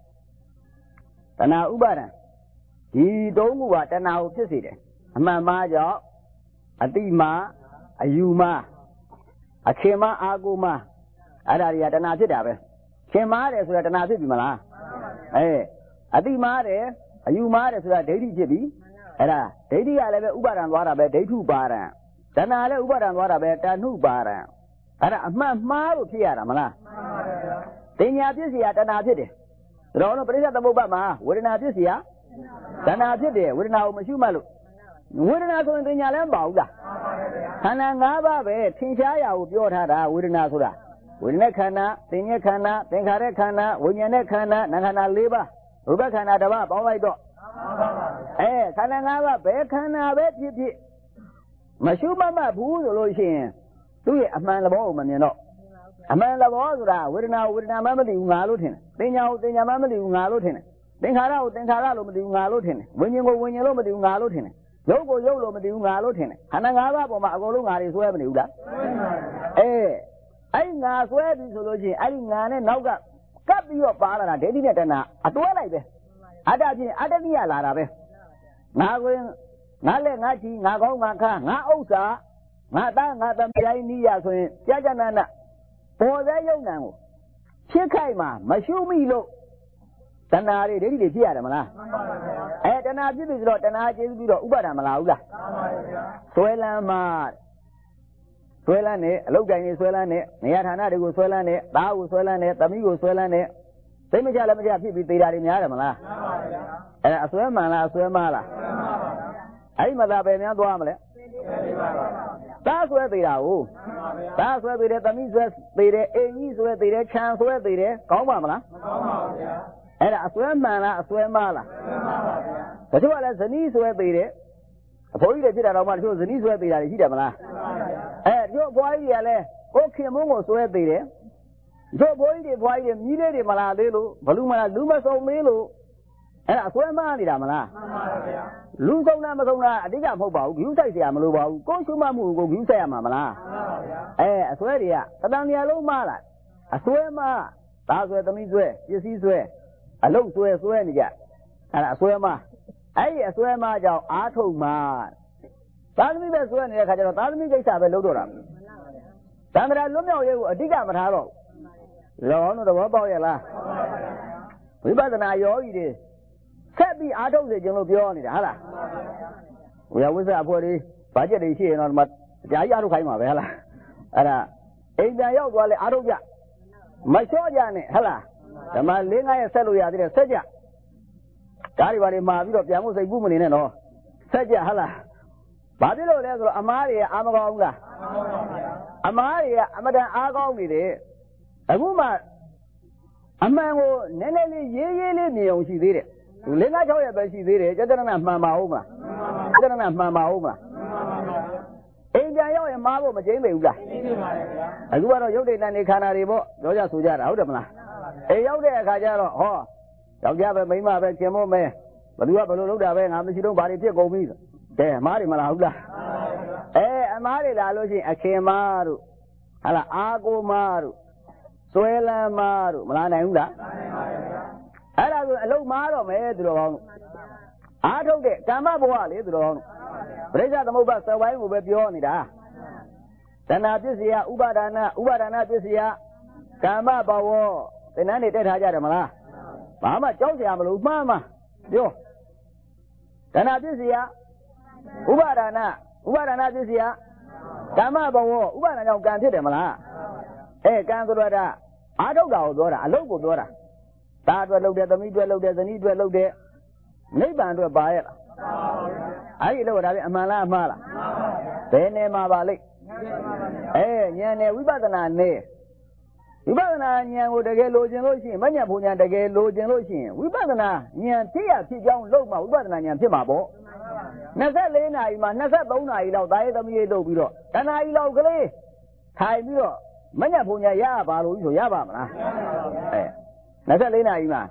ဒီသုံးခုကတဏှာကိုဖြစ်စေတယ်အမှန်မှားကြောင့်အတိမှာအယူမှာအခင်မှာအာကိုမှာအဲ့ဒါတွေကတဏှာဖြစ်တာပဲခင်မှားတယ်ဆိုတာတဏှာဖြစ်ပြီမလားအတိမှားတယ်အယူမှားတယ်ဆိုတာဒိဋ္ဌိဖြစ်ပြီအဲ့ဒါဒိဋ္ဌိကလည်းပဲဥပါဒံသွားတာပဲဒိဋ္ဌုပါဒံတဏှာလည်းဥပါဒံသွားတာပဲတဏှုပါဒံအဲ့ဒါအမှန်မှားလို့ဖြစ်ရတာမလားတင်ညာဖြစ်เสียတဏှာဖြစ်တယ်ဒါတော့ပရိစ္ဆေသမုပ္ပါမှာဝေဒနာဖြစ်เสียတဏှာဖြစ်တယ်ဝေဒနာကိုမရှိမှလို့ဝေဒနာဆိုရင်တင်ညာလည်းမပါဘူးလားခန္ဓာ၅ပါးပဲထင်ရှားရာကိုပြောထားတာဝေဒနာဆိုတာဝေဒနာခန္ဓာသင်္ညခန္ဓာသင်္ခါရခန္ဓာဝိညာဉ်နဲ့ခန္ဓာနာခန္ဓာ၄ပါးရူပခန္ဓာတစ်ပါးပေါင်းလိုက်တော့ခန္ဓာ၅ပါးဘယ်ခန္ဓာပဲဖြစ်ဖြစ်မရှိမှဘူးဆိုလို့ရှိရင်သူ့ရဲ့အမှန်သဘောကိုမမြင်တော့အမှန်သဘောဆိုတာဝေဒနာကိုဝေဒနာမှမသိဘူးငါလို့ထင်တယ်တင်ညာကိုတင်ညာမှမသိဘူးငါလို့ထင်တယ်သင်္ခါရကိုသင်္ခါရလို့မသိဘူးငါလို့ထင်တယ်ဝိညာဉ်ကိုဝိညာဉ်လို့မသိဘူးငါလို့ထင်တယ်ရုပ်ကိုရုပ်လို့မသိဘူးငါလို့ထင်တယ်ခန္ဓာ၅ပါးပေါ်မှာအကုန်လုံးငါတွေဆွဲမနေဘူးလားအဲ့ငါဆွဲပြီဆိုလို့ရှိရင်အဲ့ဒီငါနဲ့နောက်ကကပ်ပြီးတော့ပါလာတာဒိဋ္ဌိနဲ့တဏှာအတွဲလိုက်ပဲအတ္တချင်းအတ္တတိယလာတာပဲငါကိုငါလက်ငါချီငါကောင်းငါခါငါဥစ္စာငါသားငါသမီးတိုင်းနီးရဆိုရင်ကြာကြာနာနာပေါ်စေယုံနံကိုဖြစ်ခိုက်မှာမရှိမိလို့တဏှာတွေဒိဋ္ဌိတွေဖြစ်ရတယ်မလားတဏှာဖြစ်ပြီဆိုတော့တဏှာကျေစုပြီးတော့ဥပါဒံမလာဘူးလားဆွဲလန်းမှာဆွဲလန်းနေအလုတ်တိုင်းနေဆွဲလန်းနေနေရာဌာနတွေကိုဆွဲလန်းနေသားကိုဆွဲလန်းနေသမီးကိုဆွဲလန်းနေသိမကြလည်းမကြဖြစ်ပြီးသေးတာတွေများတယ်မလားအဲ့ဒါအစွဲမှန်လားအစွဲမှားလားအဲ့ဒီမှာသာပဲများသွားမလဲသားဆွဲသေးတာကိုသားဆွဲသေးတယ်သမီးဆွဲသေးတယ်အိမ်ကြီးဆွဲသေးတယ်ခြံဆွဲသေးတယ်ကောင်းပါမလားမကောင်းပါဘူးဗျာအဲ့ဒါအစွဲမှန်လားအစွဲမှားလားအစွဲမှားပါဗျာတချို့ကလည်းဇနီးဆွဲသေးတယ်အဖိုးကြီးတွေဖြစ်တာတော့မှတချို့ဇနီးဆွဲသေးတာတွေရှိတယ်မလားတို့ဘွားကြီးတွေကလည်းကိုခင်မုန်းကိုဆွဲသေးတယ်တို့ဘိုးကြီးတွေဘွားကြီးတွေမြီးလေးတွေမလာသေးလို့ဘလူမလားလူမစုံသေးလို့အဲ့ဒါအစွဲမှားနေတာမလားမှန်ပါဗျာလူစုံတာမစုံတာအတိတ်ကမဟုတ်ပါဘူးဂရုစိုက်เสียမလို့ပါဘူးကိုယ်ရှုမှတ်မှုကိုဂရုစိုက်ရမှာမလားမှန်ပါဗျာအစွဲတွေကတဏှာနေရာလုံးမှားလာအစွဲမှားသားဆွဲသမီးဆွဲပစ္စည်းဆွဲအလုတ်ဆွဲနေကြအဲ့ဒါအစွဲမှားအဲ့ဒီအစွဲမှားကြောင့်အာထုတ်မှာသားသမီးပဲဆွဲနေတဲ့ခါကျတော့သားသမီးကိစ္စပဲလုပ်တော့တာသံဃာလွတ်မြောက်ရေးကိုအတိတ်ကမထားတော့လောတို့သဘောပေါက်ရလားဝိပဿနာယောဂီတွေဆက်ပြီးအားထုတ်စေခြင်းလို့ပြောနေတာဟုတ်လားဝိယဝိဇ္ဇအဖွဲ့တွေဘာချက်တွေရှိရင်တော့ဒီမှာအကြာကြီးအားထုတ်ခိုင်းမှာပဲဟုတ်လားအဲ့ဒါအိမ်ပြန်ရောက်သွားလဲအားထုတ်ကြမလျှော့ကြနဲ့ဟုတ်လားဓမ္မ၄-၅ရက်ဆက်လို့ရသေးတယ်ဆက်ကြဒါတွေဘာတွေမှာပြီးတော့ပြန်ဖို့စိတ်ကူးမနေနဲ့နော်ဆက်ကြဟုတ်လားဘာဖြစ်လို့လဲဆိုတော့အမားတွေကအာမကောင်းဘူးလားအမားတွေကအမတန်အားကောင်းနေတယ်အခုမှအမှန်ကိုနည်းနည်းလေးရေးရေးလေးမြင်အောင်ရှိသေးတယ်သူ၄-၅-၆ရက်ပဲရှိသေးတယ်ကျတရဏမှန်ပါဦးမလားကျတရဏမှန်ပါဦးမလားအိမ်ပြန်ရောက်ရင်မားဖို့မကျင်းသေးဘူးလားကျင်းသေးပါရဲ့ဗျာအခုကတော့ရုပ်တည်တန်နေခန္ဓာတွေပေါ့ပြောကြဆိုကြတာဟုတ်တယ်မလားအိမ်ရောက်တဲ့အခါကျတော့ဟောယောက်ျားပဲမိန်းမပဲခင်မို့မဲဘသူကဘယ်လိုလုပ်တာပဲငါမရှိတော့ဘာတွေဖြစ်ကုန်ပြီကဲအမားတွေမလားဟုတ်လားအမားတွေလာလို့ရှိရင်အခင်မားတို့ဟာလားအာကိုမားတို့ဆွဲလန်းမားတို့မလာနိုင်ဘူးလားနိုင်ပါရဲ့ဗျာအဲ့ဒါဆိုအလုံးမားတော့မယ်သူတော်ကောင်းတို့အားထုတ်တဲ့ကာမဘဝလေသူတော်ကောင်းတို့ပရိစ္ဆေသမုပ္ပါသဝိုင်းကိုပဲပြောနေတာတဏှာပစ္စယဥပါဒနာပစ္စယကာမဘဝသင်္นานနေတက်ထားကြတယ်မလားဘာမှကြောက်ကြရမလို့မှားမှာပြောတဏှာပစ္စယဥပါဒနာပစ္စယကာမဘဝဥပါဒနာကြောင့်ကံဖြစ်တယ်မလားကံဆိုတာအားထုတ်တာကိုပြောတာအလုပ်ကိုပြောတာသားအတွက်လုပ်တယ်သမီးအတွက်လုပ်တယ်ဇနီးအတွက်လုပ်တယ်နိဗ္ဗာန်အတွက်ပါရဲ့လားအဲ့ဒီလို့ဒါပြန်အမှန်လားအမှားလားဘယ်နေမှာပါလိမ့်ဉာဏ်နဲ့ဝိပဿနာနဲ့ဝိပဿနာဉာဏ်ကိုတကယ်လိုချင်လို့ရှိရင်မဉဏ်ဘုံဉာဏ်တကယ်လိုချင်လို့ရှိရင်ဝိပဿနာဉာဏ်ဖြစ်ရဖြစ်ကြောင်းလုပ်မှဝိပဿနာဉာဏ်ဖြစ်မှာပေါ့24နာရီမှာ23နာရီလောက်ဒါရေးသမီးရေးလုပ်ပြီးတော့တဏှာကြီးလောက်ကလေးထိုင်ပြီးတော့မဉဏ်ဘုံဉာဏ်ရပါလို့ဆိုရပါမလား24နာရီမှာ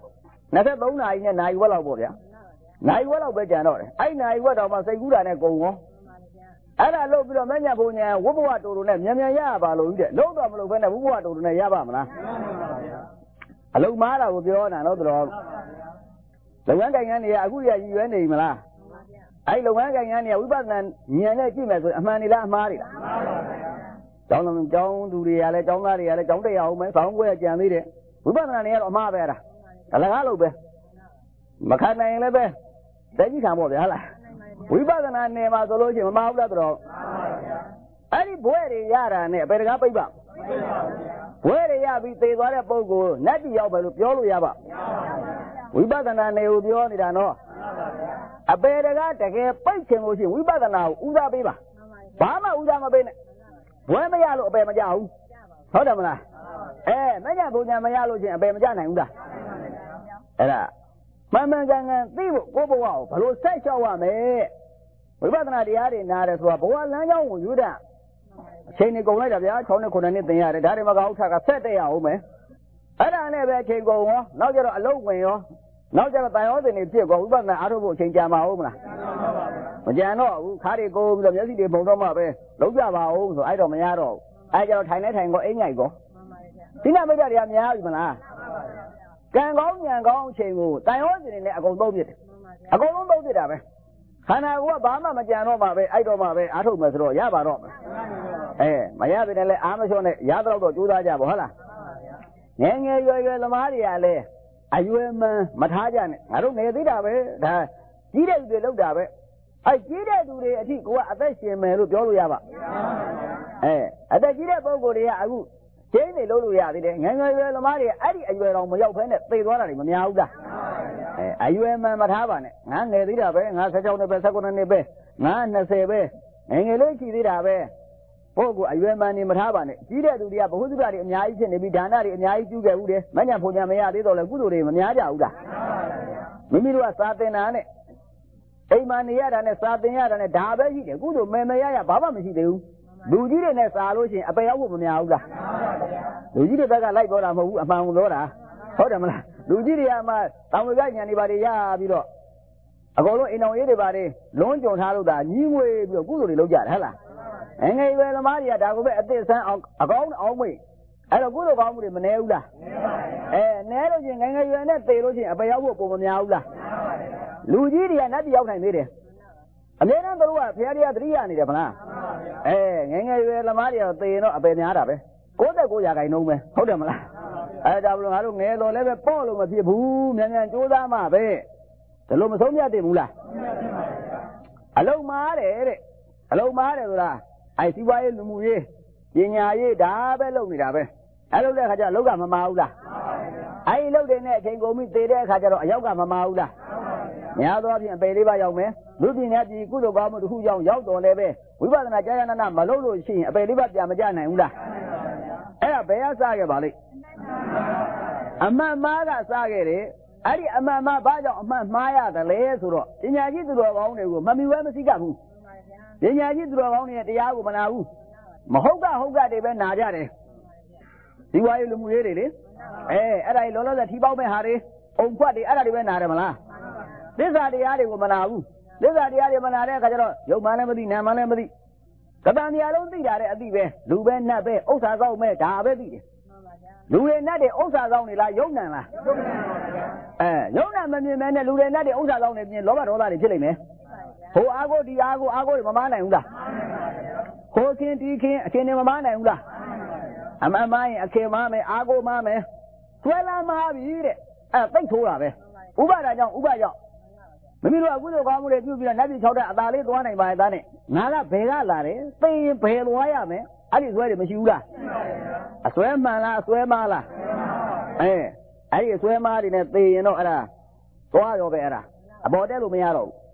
23နာရီနဲ့နာရီဝက်လောက်ပေါ့ဗျာနာရီဝက်လောက်ပဲကြံတော့တယ်အဲ့နာရီဝက်တော့မှစိတ်ကူးတာနဲ့ကုန်ရောအဲ့ဒါလုပ်ပြီးတော့မဉဏ်ဘုံဉာဏ်ဝိဘဝတူတူနဲ့မြန်မြန်ရပါလို့တဲ့လုံးတော့မလို့ပဲနဲ့ဝိဘဝတူတူနဲ့ရပါမလားအလုံးမားတာကိုပြောတာတော့တော်လုပ်ငန်းကိုင်ငန်းတွေကအခုရည်ရွယ်နေမလားအဲ့လုပ်ငန်းကိုင်ငန်းတွေကဝိပဿနာဉာဏ်နဲ့ကြည့်မယ်ဆိုအမှန်နေလားအမှားနေလားကျောင်းသူတွေကလည်းကျောင်းသားတွေကလည်းကျောင်းတက်ရအောင်မယ်ဆောင်းပွဲကြံသေးတယ်ဝိပဿနာနေရတော့အမှားပဲအဲ့ဒါအလကားလို့ပဲမခံနိုင်ရင်လည်းပဲတက်ကြီးခံပေါ့ဗျာလားဝိပဿနာနေမှာဆိုလို့ရှိရင်မမဟုတ်လားတော်အဲ့ဒီဘွဲတွေရတာနဲ့အပေတကားပိတ်ပါဘွဲတွေရပြီးသေသွားတဲ့ပုဂ္ဂိုလ်နတ်ပြည်ရောက်ပဲလို့ပြောလို့ရပါဝိပဿနာနေကိုပြောနေတာနော်အပေတကားတကယ်ပိတ်ချင်လို့ရှိရင်ဝိပဿနာကိုဦးစားပေးပါဘာမှဦးစားမပေးနဲ့ဘွဲမရလို့အပေမကြဘူးဟုတ်တယ်မလားမညဘုံညာမရလို့ရှိရင်အပေမကြနိုင်ဘူးလားအဲ့ဒါမှန်မှန်ကန်ကန်သိဖို့ကိုယ့်ဘဝကိုဘလို့ဆက်လျှောက်ရမယ်ဝိပဿနာတရားတွေနားတယ်ဆိုတာဘဝလမ်းကြောင်းကိုယူတဲ့အချိန်နေကုန်လိုက်တာဗျာ6နဲ့9နှစ်သင်ရတယ်ဒါတွေမကောက်ထက်ကဆက်တက်ရအောင်မယ်အဲ့ဒါနဲ့ပဲအချိန်ကုန်ရောနောက်ကျတော့အလုံးဝင်ရောနောက်ကျတော့တန်ရောစင်တွေဖြစ်ကောဝိပဿနာအားထုတ်ဖို့အချိန်ကြာမှာဟုတ်မလားမကြာတော့ဘူးခါးတွေကိုပြီးတော့မျက်စိတွေပုံတော့မှပဲလုံးကြပါအောင်ဆိုအဲ့တော့မရတော့ဘူးအဲ့ကျတော့ထိုင်နေထိုင်ကောအိမ်ငိုက်ကောဒီနာမိတ်တွေကများပြီမလားကံကောင်းဉာဏ်ကောင်းအချိန်ကိုတန်ရောစင်တွေနဲ့အကုန်သုံးပြတယ်အကုန်လုံးသုံးပြတာပဲခန္ဓာကိုယ်ကဘာမှမကြံတော့မှပဲအဲ့တော့မှပဲအားထုတ်မယ်ဆိုတော့ရပါတော့မရပြီနဲ့လဲအားမလျှော့နဲ့ရတော့ကြိုးစားကြပါဟုတ်လားငယ်ငယ်ရွယ်ရွယ်သမားတွေကလည်းအရွယ်မှန်မထားကြနဲ့ငါတို့နေသေးတာပဲဒါကြီးတဲ့သူတွေလောက်တာပဲအဲ့ကြီးတဲ့သူတွေအထိကိုကအသက်ရှင်မယ်လို့ပြောလို့ရပါအသက်ကြီးတဲ့ပုဂ္ဂိုလ်တွေကအခုကျင်းနေလို့လို့ရသေးတယ်ငယ်ငယ်ရွယ်သမားတွေအဲ့ဒီအရွယ်တော်မရောက်ဖဲနဲ့သေသွားတာတွေမများဘူးလားအရွယ်မှန်မထားပါနဲ့ငါငယ်သေးတာပဲငါ16နှစ်ပဲ19နှစ်ပဲငါ20ပဲငယ်ငယ်လေးရှိသေးတာပဲပုဂ္ဂိုလ်အရွယ်မှန်နေမထားပါနဲ့ကြီးတဲ့သူတွေကဘုဟုသုတတွေအများကြီးဖြစ်နေပြီးဒါနတွေအများကြီးကျူးခဲ့ဘူးတယ်မညံဖုန်ညာမရသေးတော့လေကုသိုလ်တွေမများကြဘူးလားမိမိတို့ကစာသင်တာနဲ့အိမ်မှာနေရတာနဲ့စာသင်ရတာနဲ့ဒါပဲရှိတယ်ကုသိုလ်မယ်မရရဘာမှမရှိသေးဘူးလူကြီးတွေနဲ့စာလို့ရှိရင်အပေရောက်ဖို့မများဘူးလားလူကြီးတွေဘက်ကလိုက်ပြောတာမဟုတ်ဘူးအမှန်ကိုပြောတာဟုတ်တယ်မလားလူကြီးတွေကမှတောင်ဝေကညာနေပါတွေရပြီးတော့အကုန်လုံးအိမ်တော်ရေးတွေပါတွေလွန်းကြုံထားလို့ဒါညီးငွေပြီးတော့ကုသိုလ်တွေလုပ်ကြတယ်ဟဲ့လားငယ်ရွယ်သမားတွေကဒါကိုပဲအသစ်ဆန်းအောင်အကောင်းအောင်မေ့အဲ့တော့ကုသိုလ်ကောင်းမှုတွေမနှဲဘူးလားနဲလို့ချင်းငယ်ငယ်ရွယ်နဲ့သေလို့ချင်းအပေရောက်ဖို့ပုံမများဘူးလားလူကြီးတွေကနတ်ပြည်ရောက်နိုင်သေးတယ်အများနဲ့တို့ကဖရာတရားတတိယနေတယ်မလားငယ်ငယ်ရွယ်သမားတွေကသေရင်တော့အပေများတာပဲ69ရာခိုင်နှုန်းပဲဟုတ်တယ်မလားအဲ့ဒါဘလို့ငါတို့ငယ်တော်လည်းပဲပေါ့လို့မဖြစ်ဘူးမြန်မြန်ကြိုးစားမှပဲဒါလို့မဆုံးမြတ်တင်ဘူးလားအလုံးမားတယ်တဲ့အလုံးမားတယ်ဆိုတာအဲ့စီးပွားရေးလူမှုရေးပညာရေးဒါပဲလုပ်နေတာပဲအဲ့လုပ်တဲ့အခါကျလောက်ကမမာဘူးလားအဲ့ဒီလုပ်တဲ့နဲ့အချိန်ကုန်ပြီးသေတဲ့အခါကျတော့အယောက်ကမမာဘူးလားများသောအားဖြင့်အပေလေးပါရောက်မယ်လူပညာပြည်ကုသိုလ်ကောင်းမှုတစ်ခုကြောင့်ရောက်တော်လည်းပဲဝိပဿနာကြာရနာမလုပ်လို့ရှိရင်အပေလေးပါပြန်မကြနိုင်ဘူးလားအဲ့ဒါဘယ်ကစခဲ့ပါလိမ့်အမှန်မှားကစခဲ့တယ်အဲ့ဒီအမှန်မှားဘာကြောင့်အမှန်မှားရတယ်လဲဆိုတော့ပညာရှိသူတော်ကောင်းတွေကိုမမီဝဲမစိကဘူးပညာရှိသူတော်ကောင်းတွေတရားကိုမနာဘူးမဟုတ်ကတွေပဲနာကြတယ်ဒီဝါရီလူမှုရေးတွေလေအဲ့ဒါကြီးလောလောဆယ်ထီပေါက်မဲ့ဟာတွေအုံခွက်တွေအဲ့ဒါတွေပဲနာတယ်မလားသစ္စာတရားတွေကိုမနာဘူးသစ္စာတရားတွေမနာတဲ့အခါကျတော့ယုံမှလည်းမသိနာမှလည်းမသိကတန်တရားလုံးသိတာတဲ့အသိပဲလူပဲနတ်ပဲဥစ္စာကောက်မဲ့ဒါပဲသိတယ်လူတွေနတ်တွေဥစ္စာကောက်နေလားယုံနံလားယုံနံမမြင်မဲနဲ့လူတွေနတ်တွေဥစ္စာကောက်နေပြင်လောဘဒေါသတွေဖြစ်လိမ့်မယ်ဟိုအားကိုဒီအားကိုတွေမမနိုင်ဘူးလားဟိုခင်ဒီခင်အခင်တွေမမနိုင်ဘူးလားအမှန်မှရင်အခင်မမယ်အားကိုမမယ်ဆွဲလာမှာပြီတဲ့သိထိုးတာပဲဥပါဒါကြောင့်ဥပကြောင့်မမီတို့ကကုသိုလ်ကောင်းမှုတွေပြုပြီးတော့နတ်ပြည်6တဲ့အသာလေးသွားနိုင်ပါရဲ့သားနဲ့ငါကဘယ်ကလာတယ်သိရင်ဘယ်သွားရမယ်အဲ့ဒီဆွဲတွေမရှိဘူးလားအဆွဲမှန်လားအဆွဲမှားလားအဲ့ဒီအဆွဲမှားတွေနဲ့သိရင်တော့အဲ့ဒါသွားရောပဲအဲ့ဒါအပေါ်တက်လို့မရတော့ဘူး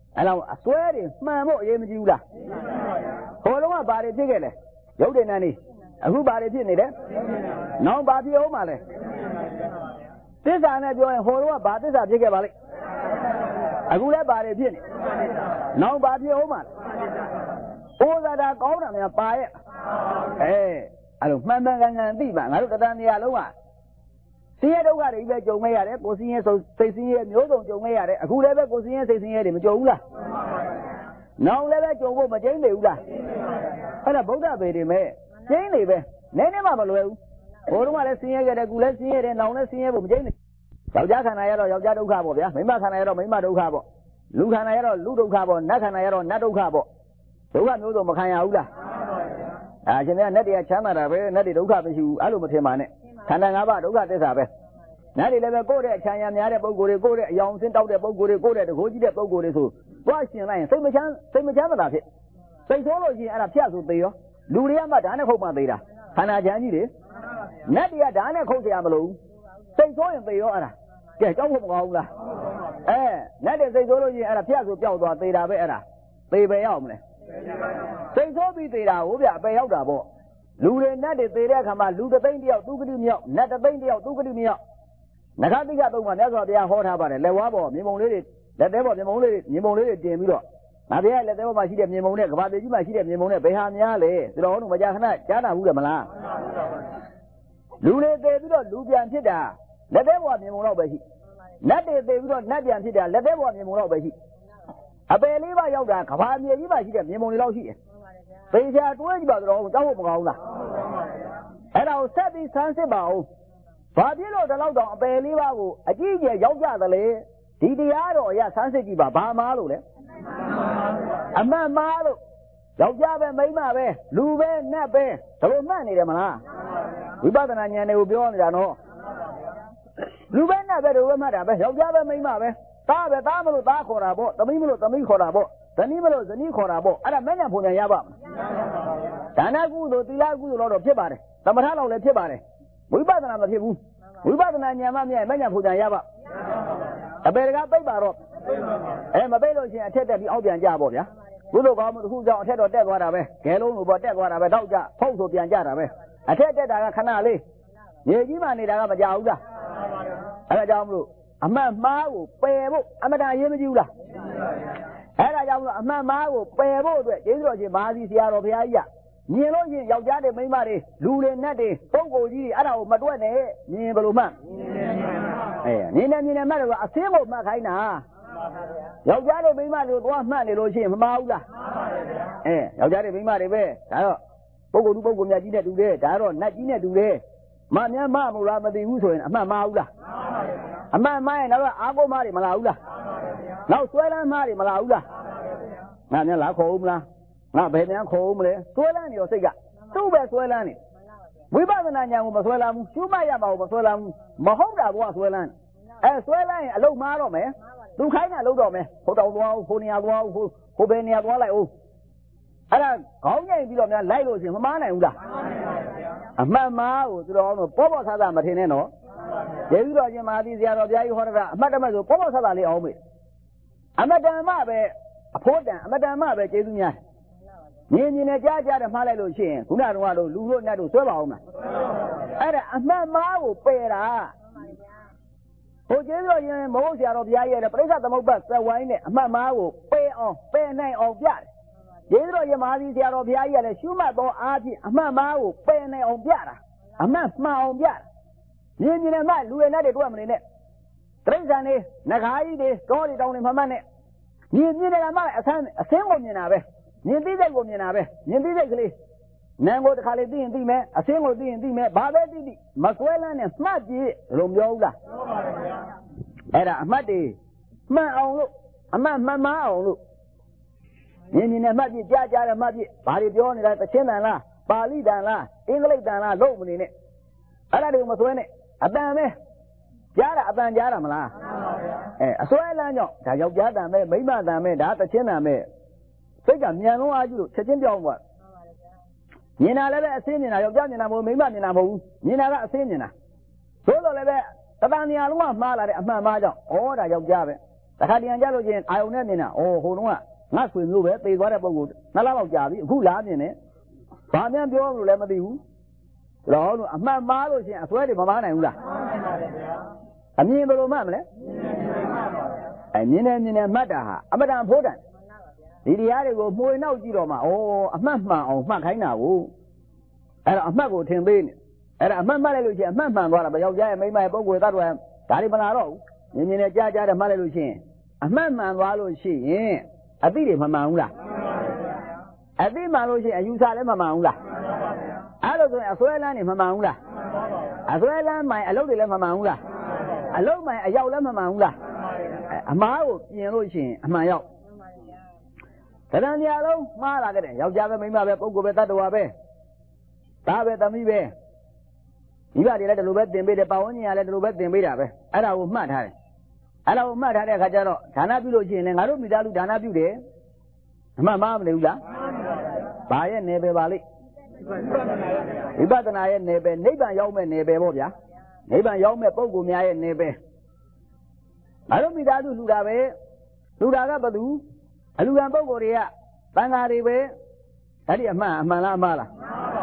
အဲ့တော့အစွဲတွေမှန်ဖို့အရေးမကြီးဘူးလားဟိုတော့ကဘာတွေဖြစ်ခဲ့လဲရုပ်တည်နေနေအခုဘာတွေဖြစ်နေလဲနောက်ဘာဖြစ်အောင်မလဲသစ္စာနဲ့ပြောရင်ဟိုတော့ကဘာသစ္စာဖြစ်ခဲ့ပါလိမ့်အခုလည်းဘာတွေဖြစ်နေနောက်ဘာဖြစ်အောင်မလဲဩဇာတာကောင်းတာများပါရဲ့အဲ့လိုမှန်မှန်ကန်ကန်သိပါငါတို့တဏှာလုံးကဆင်းရဲဒုက္ခတွေပဲကြုံခဲ့ရတယ်ကိုယ်ဆင်းရဲစိတ်ဆင်းရဲမျိုးစုံကြုံခဲ့ရတယ်အခုလည်းပဲကိုယ်ဆင်းရဲစိတ်ဆင်းရဲတွေမကြုံဘူးလားနောက်လည်းပဲကြုံဖို့မကျိန်းသေးဘူးလားအဲ့ဒါဗုဒ္ဓပေတွေမဲ့ကျိန်းနေပဲနည်းနည်းမှမလွယ်ဘူးဘိုးတော်ကလည်းဆင်းရဲခဲ့တယ်ကူလည်းဆင်းရဲတယ်နောင်လည်းဆင်းရဲဖို့မကျိန်းသေးယောက်ျားခန္ဓာရတော့ယောက်ျားဒုက္ခပေါ့ဗျာမိန်းမခန္ဓာရတော့မိန်းမဒုက္ခပေါ့လူခန္ဓာရတော့လူဒုက္ခပေါ့နတ်ခန္ဓာရတော့နတ်ဒုက္ခပေါ့ဒုက္ခမျိုးစုံမခံရဘူးလားရှင်တွေကနတ်တွေကချမ်းသာတာပဲနတ်တွေဒုက္ခမရှိဘူးအဲ့လိုမထင်ပါနဲ့ခန္ဓာ၅ပါးဒုက္ခသစ္စာပဲနတ်တွေလည်းပဲကိုယ့်ရဲ့အချမ်းရများတဲ့ပုံကိုယ်တွေကိုယ့်ရဲ့အယောင်စင်းတောက်တဲ့ပုံကိုယ်တွေကိုယ့်ရဲ့တကိုးကြီးတဲ့ပုံကိုယ်တွေဆိုသွားရှင်လိုက်ရင်စိတ်မချမ်းသာဖြစ်စိတ်ဆိုးလို့ရှိရင်အဲ့ဒါဖြတ်ဆိုသေးရောလူတွေကမှဓာတ်နဲ့ခုတ်မှသေးတာခန္ဓာချမ်းကြီးတွေနတ်တွေကဓာတ်နဲ့ခုတ်เสียမလို့စိတ်ဆိုးရင်သေးရောအဲ့ဒါကဲကြောက်ဖို့မကောင်းဘူးလားနတ်တွေစိတ်ဆိုးလို့ရှိရင်အဲ့ဒါဖြတ်ဆိုပျောက်သွားသေးတာပဲအဲ့ဒါသေပဲရောက်မလဲစိတ်ဆိုးပြီးသေးတာဟိုဗျအပယ်ရောက်တာပေါ့လူတွေနတ်တွေသေတဲ့အခါမှာလူတစ်သိန်းတယောက်သူကတိမြောက်နတ်တစ်သိန်းတယောက်သူကတိမြောက်နဂတိကသုံးမှာမြတ်စွာဘုရားဟောထားပါတယ်လက်ဝါးပေါ်မြေပုံလေးတွေလက်သေးပေါ်မြေပုံလေးတွေတင်ပြီးတော့ငါဘုရားလက်သေးပေါ်မှာရှိတဲ့မြေပုံနဲ့ကဘာသေးကြီးမှာရှိတဲ့မြေပုံနဲ့ဘယ်ဟာများလဲဆိုတော့ဟောမကြာခဏကြားနာဘူးတယ်မလားလူတွေသေပြီးတော့လူပြန်ဖြစ်တာလက်သေးပေါ်မြေပုံတော့ပဲရှိနတ်တွေသေပြီးတော့နတ်ပြန်ဖြစ်တာလက်သေးပေါ်မြေပုံတော့ပဲရှိအပယ်လေးပါရောက်တာကဘာမြေကြီးမှာရှိတဲ့မြေပုံတွေလောက်ရှိတယ်သေချာတွေးကြည့်ပါတော့ကြောက်ဖို့မကောင်းလားအဲ့ဒါကိုဆက်ပြီးဆန်းစစ်ပါဦးဘာဖြစ်လို့ဒီလောက်တောင်အပယ်လေးပါးကိုအကြီးအကျယ်ရောက်ကြသလဲဒီတရားတော်အရဆန်းစစ်ကြည့်ပါဘာမားလို့လဲအမှန်မားလို့ယောက်ျားပဲမိန်းမပဲလူပဲနတ်ပဲဒါလိုမှတ်နေတယ်မလားဝိပဿနာဉာဏ်တွေကိုပြောနေတာနော်လူပဲနတ်ပဲတို့ပဲမှတ်တာပဲယောက်ျားပဲမိန်းမပဲသားပဲသားမလို့သားခေါ်တာပေါ့သမီးမလို့သမီးခေါ်တာပေါ့ဇနီးမလို့ဇနီးခေါ်တာပေါ့အဲ့ဒါမဲ့ညာပုံညာရပါ့မလားဒါနကုသိုလ်သီလကုသိုလ်တော့ဖြစ်ပါတယ်သမထလောက်လည်းဖြစ်ပါတယ်ဝိပဿနာမဖြစ်ဘူးဝိပဿနာဉာဏ်မှမြဲမဲ့ညာပုံညာရပါအပေတကားပိတ်ပါတော့မပိတ်လို့ရှိရင်အထက်တက်ပြီးအောက်ပြန်ကြပေါ့ဗျာကုသိုလ်ကောင်းမှုတစ်ခုကြောင့်အထက်တော့တက်သွားတာပဲဂဲလုံးလိုပေါ့တက်သွားတာပဲတောက်ကြဖုတ်ဆိုပြန်ကြတာပဲအထက်တက်တာကခဏလေးမြေကြီးမှနေတာကမကြဘူးလားအဲ့ဒါကြောင့်မလို့အမှတ်မှားကိုပယ်ဖို့အမတန်ရေးမကြည့်ဘူးလားအဲ့ဒါကြောင့်မလို့အမှတ်မှားကိုပယ်ဖို့အတွက်ကျေးဇူးတော်ရှင်မဟာသီဆရာတော်ဘုရားကြီးကမြင်လို့ရှိရင်ယောက်ျားတွေမိန်းမတွေလူတွေနတ်တွေပုဂ္ဂိုလ်ကြီးတွေအဲ့ဒါကိုမတွက်နဲ့မြင်ဘယ်လိုမှမြင်နေမှတ်တယ်ကအစင်းကိုမှတ်ခိုင်းတာယောက်ျားတွေမိန်းမတွေသွားမှတ်နေလို့ရှိရင်မမှားဘူးလားယောက်ျားတွေမိန်းမတွေပဲဒါတော့ပုဂ္ဂိုလ်သူပုဂ္ဂိုလ်မြတ်ကြီးနဲ့တူတယ်ဒါတော့နတ်ကြီးနဲ့တူတယ်မမြတ်မမို့လားမသိဘူးဆိုရင်အမှတ်မှားဘူးလားအမှန်မှန်ရင်တော့အာကိုမားတွေမလာဘူးလားနောက်ဆွဲလန်းမားတွေမလာဘူးလားငါများလာခေါ်ဦးမလားငါဘယ်များခေါ်ဦးမလဲဆွဲလန်းနေတော့စိတ်ကသူ့ပဲဆွဲလန်းနေဝိပဿနာဉာဏ်ကိုမဆွဲလန်းဘူးရှုမှတ်ရမှာကိုမဆွဲလန်းဘူးမဟုတ်တာကဆွဲလန်းဆွဲလန်းရင်အလုံးမားတော့မယ်သူခိုင်းတာလုံးတော့မယ်ဟိုတောင်သွားဟိုနေရာသွားဟိုဘယ်နေရာသွားလိုက်ဦးအဲ့ဒါခေါင်းငိမ့်ပြီးတော့များလိုက်လို့ရှိရင်မမားနိုင်ဘူးလားအမှန်မားကိုသူတော်အောင်တော့ပေါ့ပေါ့ဆားဆားမထင်နဲ့နော်ကျေးဇူးတော်ရှင်မဟာသီဆရာတော်ဘုရားကြီးဟောတာအမှတ်တမဲ့ဆိုပေါ့ပေါ့ဆားဆားလေးအောင်မေအမတန်မှပဲအဖို့တန်အမတန်မှပဲကျေးဇူးများမြင်နဲ့ကြားတယ်မှားလိုက်လို့ရှိရင်ခုနကတော့လူတို့နတ်တို့ဆွဲပါအောင်မလားအဲ့ဒါအမှန်မှားကိုပယ်တာဟိုကျေးဇူးတော်ရှင်မဟုတ်ဆရာတော်ဘုရားကြီးရဲ့ပြိဿသမုပ္ပတ်စက်ဝိုင်းနဲ့အမှန်မှားကိုပယ်အောင်ပယ်နိုင်အောင်ပြတယ်ကျေးဇူးတော်ရှင်မဟာသီဆရာတော်ဘုရားကြီးကလည်းရှုမှတ်သောအားဖြင့်အမှန်မှားကိုပယ်နိုင်အောင်ပြတာအမှန်မှန်အောင်ပြတာမြင်နဲ့မှလူရနဲ့တွေတွေ့မနေနဲ့တိရစ္ဆာန်တွေနဂါးကြီးတွေတောတွေတောင်တွေမမှတ်နဲ့မြင်နေတာမှအဆင်းကိုမြင်တာပဲမြင်သိစိတ်ကိုမြင်တာပဲမြင်သိစိတ်ကလေးနာမ်ကိုတစ်ခါလေးသိရင်သိမယ်အဆင်းကိုသိရင်သိမယ်ဘာပဲသိသိမဆွဲလန်းနဲ့မှတ်ကြည့်လို့ပြောဘူးလားပြောပါတယ်ဗျာအဲ့ဒါအမှတ်တွေမှန်အောင်လို့အမှန်မှန်အောင်လို့မြင်နဲ့မှတ်ကြည့်ကြားတယ်မှတ်ကြည့်ဘာတွေပြောနေတာသချင်းတန်လားပါဠိတန်လားအင်္ဂလိပ်တန်လားလို့မနေနဲ့အဲ့ဒါတွေကိုမဆွဲနဲ့အတန်ပဲကြားတာအတန်ကြားတာမလားအစွဲလန်းကြောင့်ဒါယောက်ျားတန်ပဲမိန်းမတန်ပဲဒါသချင်းတန်ပဲစိတ်ကမြန်လုံးအားကြီးလို့ချက်ချင်းပြောင်းသွားမြင်တာလည်းပဲအစင်းမြင်တာယောက်ျားမြင်တာမဟုတ်မိန်းမမြင်တာမဟုတ်ဘူးမြင်တာကအစင်းမြင်တာသို့တော်လည်းပဲတဏှာနေရာလုံးကမှားလာတဲ့အမှန်မှားကြောင့်ဩဒါယောက်ျားပဲတခါတည်းကြလို့ချင်းအာယုံနဲ့မြင်တာဟိုတုန်းကငါဆွေမျိုးပဲသေသွားတဲ့ပုံကိုနှစ်လလောက်ကြာပြီအခုလားမြင်တယ်ဘာမှပြောလို့လည်းမသိဘူးဒါတော့အမှတ်မှားလို့ချင်းအစွဲတွေမမားနိုင်ဘူးလားအမြင်ဘယ်လိုမှတ်မလဲမြင်နေမှတ်တာဟာအမတန်ဖိုးတန်ဒီတရားတွေကိုမှွေနောက်ကြည့်တော့မှအမှတ်မှန်အောင်မှတ်ခိုင်းတာကိုအဲ့တော့အမှတ်ကိုထင်ပေးနေအဲ့ဒါအမှတ်မှတ်လိုက်လို့ချင်းအမှတ်မှန်သွားတာပဲယောက်ျားရဲ့မိန်းမရဲ့ပုံကိုယ်သတ္တဝါဒါတွေမလာတော့ဘူးမြင်နဲ့ကြားတယ်မှတ်လိုက်လို့ချင်းအမှတ်မှန်သွားလို့ရှိရင်အသိတွေမမှန်ဘူးလားအသိမှန်လို့ရှိရင်အယူဆလည်းမမှန်ဘူးလားအဲ့လိုဆိုရင်အစွဲလန်းတွေမမှန်ဘူးလားအစွဲလန်းမှန်အလုပ်တွေလည်းမမှန်ဘူးလားအလုပ်မှန်အရောက်လည်းမမှန်ဘူးလားအမားကိုပြင်လို့ရှိရင်အမှန်ရောက်တဏှာများလုံးမှားလာခဲ့တယ်ယောက်ျားပဲမိန်းမပဲပုဂ္ဂိုလ်ပဲတ attva ပဲသားပဲသမီးပဲမိဘတွေလည်းဒီလိုပဲသင်ပေးတယ်ပတ်ဝန်းကျင်ကလည်းဒီလိုပဲသင်ပေးတာပဲအဲ့ဒါကိုမှတ်ထားတယ်အဲ့ဒါကိုမှတ်ထားတဲ့အခါကျတော့ဒါနပြုလို့ရှိရင်လည်းငါတို့မိသားစုဒါနပြုတယ်အမှန်မှားမနေဘူးလားဘာရဲ့နယ်ပယ်ပါလိမ့်ဝိပဿနာရဲ့နယ်ပယ်နိဗ္ဗာန်ရောက်မဲ့နယ်ပယ်ပေါ့ဗျာနိဗ္ဗာန်ရောက်မဲ့ပုဂ္ဂိုလ်များရဲ့နယ်ပယ်ငါတို့မိသားစုလှူတာပဲလှူတာကဘယ်သူအလူကံပုဂ္ဂိုလ်တွေကတန်ဃာတွေပဲအဲ့ဒီအမှန်လားအမှားလား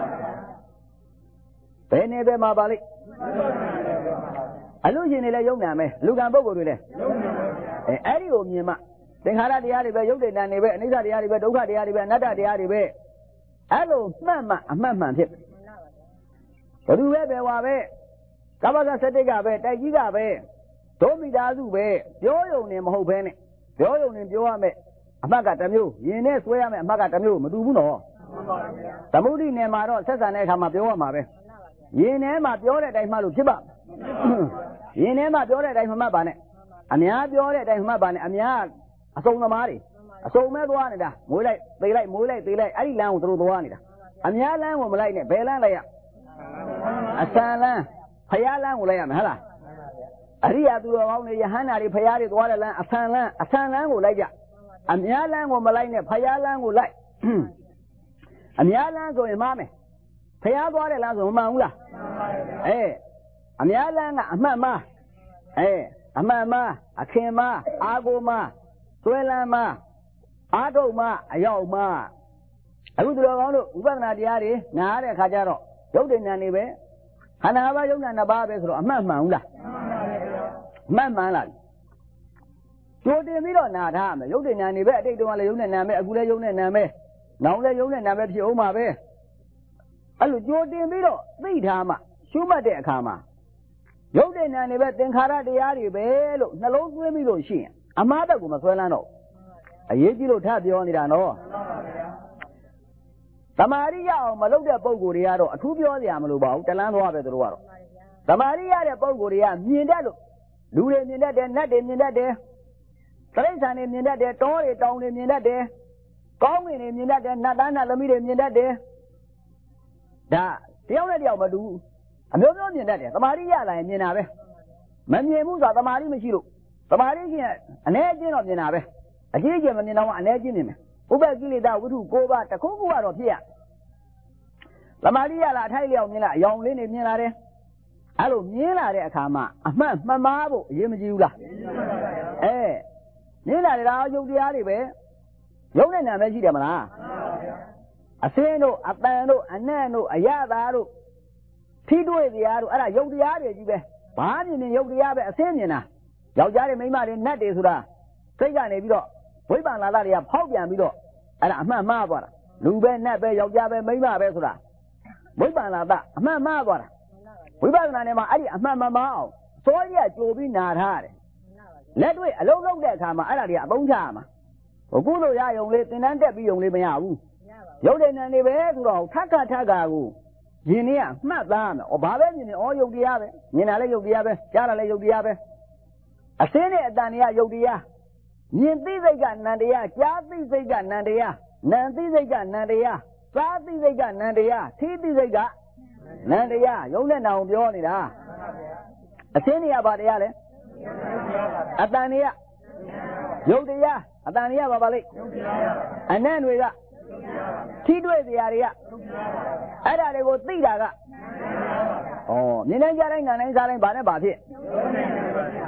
ဘယ်နယ်ပယ်မှာပါလိမ့်အလူရှင်တွေလည်းယုံနာမယ်လူကံပုဂ္ဂိုလ်တွေလည်းအဲ့ဒီကိုမြင်မှသင်္ခါရတရားတွေပဲယုတ်တေတန်တွေပဲအနိစ္စတရားတွေပဲဒုက္ခတရားတွေပဲအနတ္တတရားတွေပဲအဲ့လိုမှတ်မှအမှတ်မှန်ဖြစ်ဘယ်သူပဲပဲဝါပဲကပ္ပကစတိတ်ကပဲတိုက်ကြီးကပဲဒုမိသားစုပဲပြောယုံနေမဟုတ်ဘဲနဲ့ပြောယုံနေပြောရမယ်အမှတ်ကတစ်မျိုးယင်နဲ့ဆွဲရမယ်အမှတ်ကတစ်မျိုးမတူဘူးနော်သမုဒိနယ်မှာတော့ဆက်ဆံတဲ့အခါမှာပြောရမှာပဲယင်ထဲမှာပြောတဲ့အတိုင်းမှလို့ဖြစ်ပါယင်ထဲမှာပြောတဲ့အတိုင်းမှတ်ပါနဲ့အများပြောတဲ့အတိုင်းမှတ်ပါနဲ့အများအစုံသမားတွေအစုံမဲ့သွားနေတာမွေးလိုက်သေလိုက်မွေးလိုက်သေလိုက်အဲ့ဒီလမ်းကိုသူတို့သွားနေတာအများလမ်းကိုမလိုက်နဲ့ဘယ်လမ်းလိုက်ရအဆန်လမ်းဖယားလမ်းကိုလိုက်ရမယ်ဟုတ်လားအရိယာသူတော်ကောင်းတွေယဟန္တာတွေဖယားတွေသွားတဲ့လမ်းအဆန်လမ်းကိုလိုက်ကြအများလမ်းကိုမလိုက်နဲ့ဖယားလမ်းကိုလိုက်အများလမ်းဆိုရင်မှားမယ်ဖယားသွားတဲ့လမ်းဆိုမမှန်ဘူးလားအများလမ်းကအမှတ်မှားအမှန်မှားအခင်မှားအာကိုမှားသွဲလမ်းမှားအာထုတ်မှားအရောက်မှားအခုသူတော်ကောင်းတို့ဥပဒနာတရားတွေနားတဲ့အခါကျတော့ရုပ်တည်ဉာဏ်တွေပဲခန္ဓာ၅ပါးယုံနာနှစ်ပါးပဲဆိုတော့အမှတ်မှန်ဘူးလားမှန်လားကြိုတင်ပြီးတော့နာထားမယ်ရုပ်တည်ဉာဏ်တွေပဲအတိတ်တုန်းကလည်းယုံနဲ့နာမယ်အခုလည်းယုံနဲ့နာမယ်နောင်လည်းယုံနဲ့နာမယ်ဖြစ်အောင်ပါပဲအဲ့လိုကြိုတင်ပြီးတော့သိထားမှရှုမှတ်တဲ့အခါမှာရုပ်တည်ဉာဏ်တွေပဲသင်္ခါရတရားတွေပဲလို့နှလုံးသွင်းပြီးလို့ရှိရင်အမှားဘက်ကိုမဆွဲလန်းတော့အရေးကြီးလို့ထပ်ပြောနေတာနော်သမာဓိရအောင်မလုပ်တဲ့ပုံကိုယ်တွေကတော့အထူးပြောစရာမလိုပါဘူးတလန်းသွားပဲသူတို့ကတော့သမာဓိရတဲ့ပုံကိုယ်တွေကမြင်တတ်လို့လူတွေမြင်တတ်တယ်နတ်တွေမြင်တတ်တယ်တိရစ္ဆာန်တွေမြင်တတ်တယ်တောတွေတောင်တွေမြင်တတ်တယ်ကောင်းကင်တွေမြင်တတ်တယ်နတ်သားနတ်သမီးတွေမြင်တတ်တယ်ဒါတယောက်နဲ့တယောက်မတူဘူးအမျိုးမျိုးမြင်တတ်တယ်သမာဓိရလာရင်မြင်တာပဲမမြင်ဘူးဆိုတာသမာဓိမရှိလို့သမာဓိရှိရင်အ ਨੇ အကျဉ်းတော့မြင်တာပဲအကြီးအကျယ်မမြင်တော့အ ਨੇ အကျဉ်းမြင်မယ်ဥပ္ပကိလေသာဝိထု9ပါးတစ်ခုခုကတော့ဖြစ်ရသမာဓိရလာအထိုက်လျောက်မြင်လာအယောင်လေးတွေမြင်လာတယ်အဲ့လိုမြင်လာတဲ့အခါမှာအမှန်မှန်မှားဖို့အရေးမကြီးဘူးလားမြင်လာတယ်လားယုတ်တရားတွေပဲယုတ်နဲ့နာမဲရှိတယ်မလားအစင်းတို့အတန်တို့အနံ့တို့အရသာတို့ထိတွေ့တရားတို့အဲ့ဒါယုတ်တရားတွေကြီးပဲဘာမြင်ယုတ်တရားပဲအစင်းမြင်တာယောက်ျားတွေမိန်းမတွေနတ်တွေဆိုတာစိတ်ကနေပြီးတော့ဝိပ္ပန္နာလာတွေကဖောက်ပြန်ပြီးတော့အဲ့ဒါအမှန်မှားသွားတာလူပဲနတ်ပဲယောက်ျားပဲမိန်းမပဲဆိုတာဝိပ္ပန္နာတာအမှန်မှားသွားတာဝိပဿနာနဲ့မှအဲ့ဒီအမှန်မှန်အောင်စောရကြိုပြီးနာထားတယ်လက်တွေ့အလုံးလုံးတဲ့အခါမှာအဲ့ဒါတွေအသုံးချရမှာအခုလိုရယုံလေးသင်တန်းတက်ပြီးယုံလေးမရဘူးရုပ်တည်ဉာဏ်တွေပဲဆိုတော့ထပ်ခါကိုယင်နေကမှတ်သားမယ်ဘာပဲမြင်နေယုတ်တရားပဲမြင်တာလည်းယုတ်တရားပဲကြားတာလည်းယုတ်တရားပဲအစင်းနဲ့အတန်တွေကယုတ်တရားမြင်သိစိတ်ကနန္တရားကြားသိစိတ်ကနန္တရားနာသိစိတ်ကနန္တရားစားသိစိတ်ကနန္တရားထိသိစိတ်ကနန္တရားယုံနဲ့နာအောင်ပြောနေတာအစင်းတွေကဘာတရားလဲအတန်တွေကယုတ်တရားအတန်တွေကဘာပါလိမ့်အနံ့တွေကထိတွေ့တရားတွေကအဲ့ဒါတွေကိုသိတာကမြင်တိုင်းကြားတိုင်းနားတိုင်းစားတိုင်းဘာနဲ့ဘာဖြစ်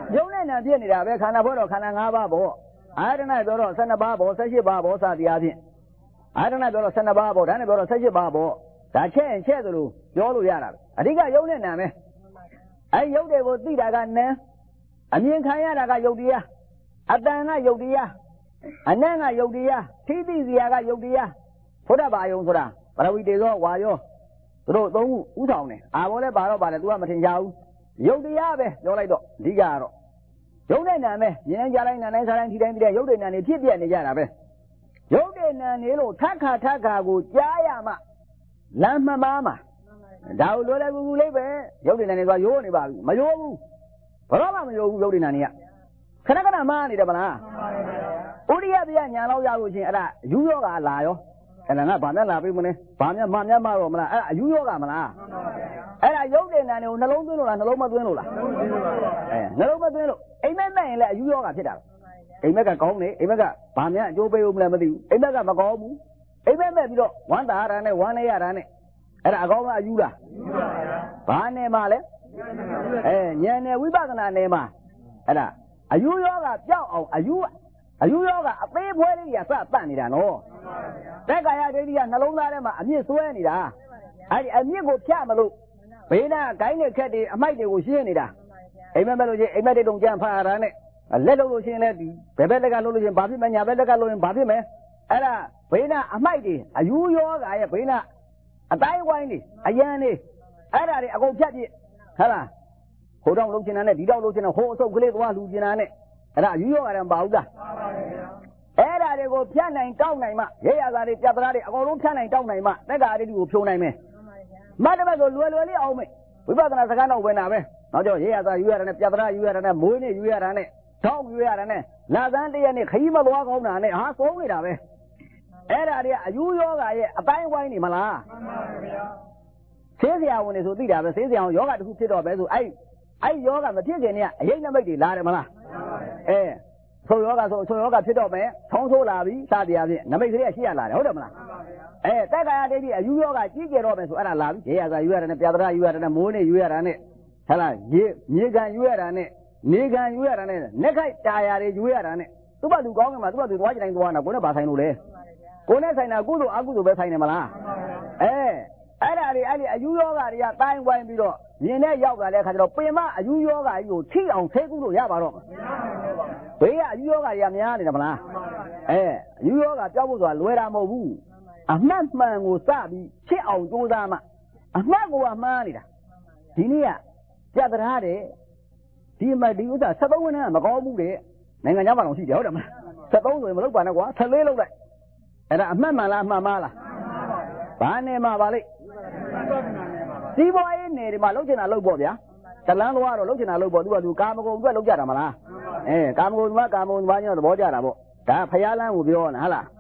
ယုံနဲ့နာဖြစ်နေတာပဲခန္ဓာဘောတော့ခန္ဓာ၅ပါးပေါ့အာရဏပြောတော့12ပါးပေါ့18ပါးပေါ့စသည်အပြင်အာရဏပြောတော့12ပါးပေါ့ဒါနဲ့ပြောတော့18ပါးပေါ့ဒါချက်သလိုပြောလို့ရတာပဲအဓိကယုံနဲ့နာပဲအဲယုတ်တွေကိုသိတာကနံအမြင်ခံရတာကယုတ်တရားအတန်ကယုတ်တရားအနံ့ကယုတ်တရားထိသိစရာကယုတ်တရားဘုရားဘာယုံဆိုတာပရဝိတေသောဝါယောသူတို့သုံးခုဥဆောင်တယ်အာဘောလည်းပါတော့ပါတယ်သူကမထင်ကြဘူးယုတ်တရားပဲပြောလိုက်တော့အဓိကကတော့ယုတ်နဲ့နာပဲမြင်တိုင်းကြားတိုင်းနားတိုင်းစားတိုင်းထိတိုင်းပြီးတဲ့ယုတ်တွေနာနေဖြစ်ပြနေကြတာပဲယုတ်တွေနာနေလို့ထခါကိုကြားရမှလမ်းမှပါမှာဒါကိုလွယ်ကူလေးပဲယုတ်တွေနာနေသွားရိုးနေပါပြီမရိုးဘူးဘယ်တော့မှမရိုးဘူးယုတ်တွေနာနေကခဏမားနေတယ်မလားဥရိယပြညာလောက်ရလို့ချင်းအဲ့ဒါအယူယောဂလာရောအဲ့ဒါငါဗာမျက်လာပြီမလဲဗာမျက်မမျက်မတော့မလားအဲ့ဒါအယူယောဂမလားအဲ့ဒါယုတ်တဲ့နာနေကိုနှလုံးသွင်းလို့လားနှလုံးမသွင်းလို့လားနှလုံးမသွင်းလို့အိမ်မက်နဲ့ရင်လည်းအယူယောဂဖြစ်တာအိမ်မက်ကကောင်းနေအိမ်မက်ကဗာမျက်အကျိုးပေးဦးမလဲမသိဘူးအိမ်မက်ကမကောင်းဘူးအိမ်မက်မဲ့ပြီးတော့ဝမ်းသာရတာနဲ့ဝမ်းနေရတာနဲ့အဲ့ဒါအကောင်းကအယူလားဘာနဲ့မှလဲဉာဏ်နဲ့ဝိပဿနာနဲ့မှအဲ့ဒါအယူယောဂပြောက်အောင်အယူယောဂအသေးဖွဲလေးကြီးကစတတ်နေတာနော်တက်ကာယဒိဋ္ဌိကနှလုံးသားထဲမှာအမြင့်ဆွဲနေတာအဲ့ဒီအမြင့်ကိုဖြတ်မလို့ဘေးနာဂိုင်းနဲ့ခက်တွေအမိုက်တွေကိုရှင်းနေတာအိမ်မက်မဲ့လို့ချင်းအိမ်မက်တွေတုံကြံဖာရတာနဲ့လက်လုံးလို့ရှင်းလဲဒီဘယ်ဘက်လက်ကလို့လို့ချင်းဘာဖြစ်မညာဘက်လက်ကလို့ရင်ဘာဖြစ်မယ်အဲ့ဒါဘေးနာအမိုက်တွေအယူယောဂရဲ့ဘေးနာအတိုင်းဝိုင်းတွေအရန်တွေအဲ့ဒါတွေအကုန်ဖြတ်ပြစ်ဟုတ်လားဟိုတော့လုံးချင်တာနဲ့ဒီတော့လုံးချင်တာဟိုအဆုပ်ကလေးသွားလူချင်တာနဲ့အဲ့ဒါအယူယောဂတယ်မပါဘူးလားအဲ့ဒါတွေကိုဖြတ်နိုင်တောက်နိုင်မှရေရသာတွေပြတ်သားတွေအကုန်လုံးဖြတ်နိုင်တောက်နိုင်မှတက်ကာအတိတ်ကိုဖြုံနိုင်မယ်မတ်တပတ်ဆိုလွယ်လေးအောင်မယ်ဝိပဿနာစကားတော့ဝင်တာပဲနောက်ကျရေရသာယူရတာနဲ့ပြတ်သားယူရတာနဲ့မွေးနေယူရတာနဲ့တောင်းယူရတာနဲ့လာသန်းတရက်နဲ့ခရီးမသွားကောင်းတာနဲ့ဟာသုံးနေတာပဲအဲ့ဒါတွေကအယူယောဂရဲ့အတိုင်းဝိုင်းနေမလားဆေးဆရာဝန်တွေဆိုသိတာပဲဆေးဆရာဝန်ယောဂတစ်ခုဖြစ်တော့ပဲဆိုအဲ့ယောဂမဖြစ်ခင်နဲ့အရေးနမိတ်တွေလာတယ်မလားဆိုယောဂဖြစ်တော့မယ်ထုံးဆိုးလာပြီစတရားဖြင့်နမိတ်ကလေးကရှိရလာတယ်ဟုတ်တယ်မလားတက်ကာယဒိဋ္ဌိအယူယောဂကြီးကျယ်တော့မယ်ဆိုအဲ့ဒါလာပြီရေရသာယူရတာနဲ့ပြာဒရာယူရတာနဲ့မိုးနေယူရတာနဲ့ဟဲ့လားမြေကန်ယူရတာနဲ့နေကန်ယူရတာနဲ့လက်ခိုက်တာယာတွေယူရတာနဲ့သူ့ဘာသူကောင်းကင်မှာသူ့ဘာသူသွားကြတိုင်းသွားတာကိုနဲ့ဘာဆိုင်လို့လဲကိုနဲ့ဆိုင်တာကုသိုလ်အကုသိုလ်ပဲဆိုင်နေမလားအဲ့ဒါတွေအဲ့ဒီအယူယောဂတွေကတိုင်းဝိုင်းပြီးတော့မြင်နဲ့ရောက်လာတဲ့အခါကျတော့ပင်မအယူယောဂကြီးကိုထိအောင်ထိကုလို့ရပါတော့ဘေးကအယူယောဂတွေကများနေတယ်မလားအယူယောဂကြောက်ဖို့ဆိုတာလွယ်တာမဟုတ်ဘူးအမှတ်မှန်ကိုစပြီးဖြစ်အောင်ကြိုးစားမှအမှတ်ကိုကမှားနေတာဒီနေ့ကပြတ်တရားတယ်ဒီဥစ္စာ73ဝန်ထမ်းကမကောင်းဘူးတဲ့နိုင်ငံခြားမှာတော့ရှိတယ်ဟုတ်တယ်မလား73ဆိုရင်မလုပ်ပါနဲ့ကွာ14လုပ်လိုက်အဲ့ဒါအမှတ်မှန်လားအမှန်မှားလားဘာနဲ့မှပါလိမ့်စီးပွားရေးနယ်တွေမှာလုပ်ချင်တာလုပ်ပေါ့ဗျာတလန်းလောကတော့လုပ်ချင်တာလုပ်ပေါ့သူကသူကာမဂုဏ်အတွက်လုပ်ကြတာမလားကာမဂုဏ်ဘာညောသဘောကျတာပေါ့ဒါဖယားလန်းကိုပြောနေတာဟုတ်လား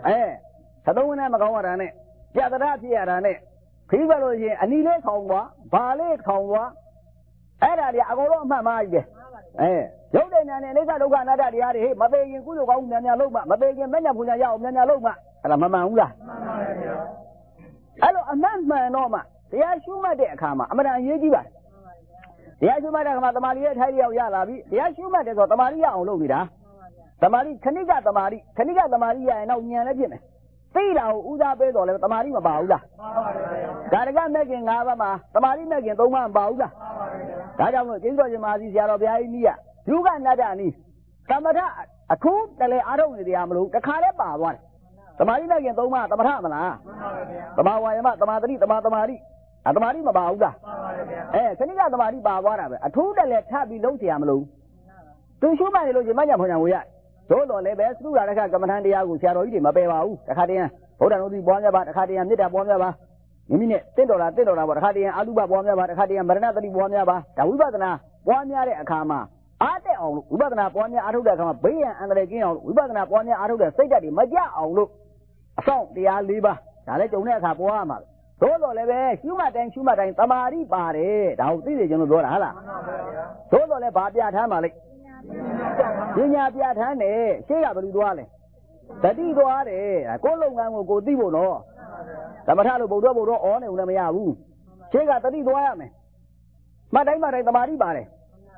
73ဝန်နဲ့မကောင်းရတာနဲ့ပြတ်တရားဖြစ်ရတာနဲ့ခီးပဲလို့ရှိရင်အနီလေးခေါင်သွားဘာလေးခေါင်သွားအဲ့ဒါတွေအကုန်လုံးအမှတ်မှားကြီးတယ်ရုပ်တည်ဉာဏ်နဲ့အိဋ္ဌဒုက္ခအနတ္တတရားတွေဟေ့မသေးခင်ကုသိုလ်ကောင်းများများလုပ်မှမသေးခင်မဲ့ညာပူညာရအောင်များများလုပ်မှအဲ့ဒါမမှန်ဘူးလားအဲ့လိုအမှန်မှန်တော့မှတရားရှုမှတ်တဲ့အခါမှာအမှန်တန်အရေးကြီးပါတယ်တရားရှုမှတ်တဲ့အခါမှာတမာရီရဲ့ထိုက်လျောက်ရလာပြီတရားရှုမှတ်တယ်ဆိုတော့တမာရီရအောင်လုပ်နေတာတမာရီခဏိကတမာရီရရင်တော့ဉာဏ်လည်းဖြစ်မယ်သိတာကိုဦးစားပေးတော့လည်းတမာရီမပါဘူးလားဒါတကမဲ့ခင်၅ပါးမှာတမာရီမဲ့ခင်၃ပါးမပါဘူးလားဒါကြောင့်မို့ကျေးဇူးတော်ရှင်မဟာစီဆရာတော်ဘုရားကြီးကြီးကဒုက္ခအနတ္တနီးသမထအထူးတလဲအားထုတ်နေတရားမလို့တခါတည်းပါသွားတယ်တမာရီမဲ့ခင်၃ပါးသမထမလားတမာဝါယမတမာတိတမာတမာရီတမာရီမပါဘူးလားခဏိကတမာရီပါသွားတာပဲအထူးတလဲထပ်ပြီးလုံးเสียမလို့သူရှုမှတ်နေလို့ရှင်မညဖွညာဝေရသို့တော်လည်းပဲသုရရခကမ္မထန်တရားကိုဆရာတော်ကြီးတွေမပယ်ပါဘူးတခါတည်းဗုဒ္ဓံတို့ဒီပွားများပါတခါတည်းမေတ္တာပွားများပါမိမိနဲ့တင့်တော်တာပေါ့တခါတည်းအာလုဘပွားများပါတခါတည်းမရဏတတိပွားများပါဒါဝိပဿနာပွားများတဲ့အခါမှာအားတက်အောင်လို့ဝိပဿနာပွားများအားထုတ်တဲ့အခါမှာဘေးရန်အန္တရာယ်ကင်းအောင်လို့ဝိပဿနာပွားများအားထုတ်တဲ့စိတ်ဓာတ်တွေမကြအောင်လို့အဆောင်တရား၄ပါးဒါလည်းကြုံတဲ့အခါပွားရမှာသို့တော်လည်းပဲရှုမှတ်တိုင်းတမာရီပါတယ်ဒါကိုသိစေချင်လို့ပြောတာဟုတ်လားသို့တော်လည်းဘာပြဋ္ဌာန်းပါလိမ့်ပညာပြဋ္ဌာန်းတယ်ရှေ့ကဘယ်လိုသွားလဲတတိသွားတယ်ကိုယ်လုပ်ငန်းကိုသိဖို့နော်သမထလို့ဘုဒ္ဓဩနေဦးလည်းမရဘူးရှေ့ကတတိသွားရမယ်မှတ်တိုင်းတမာရီပါတယ်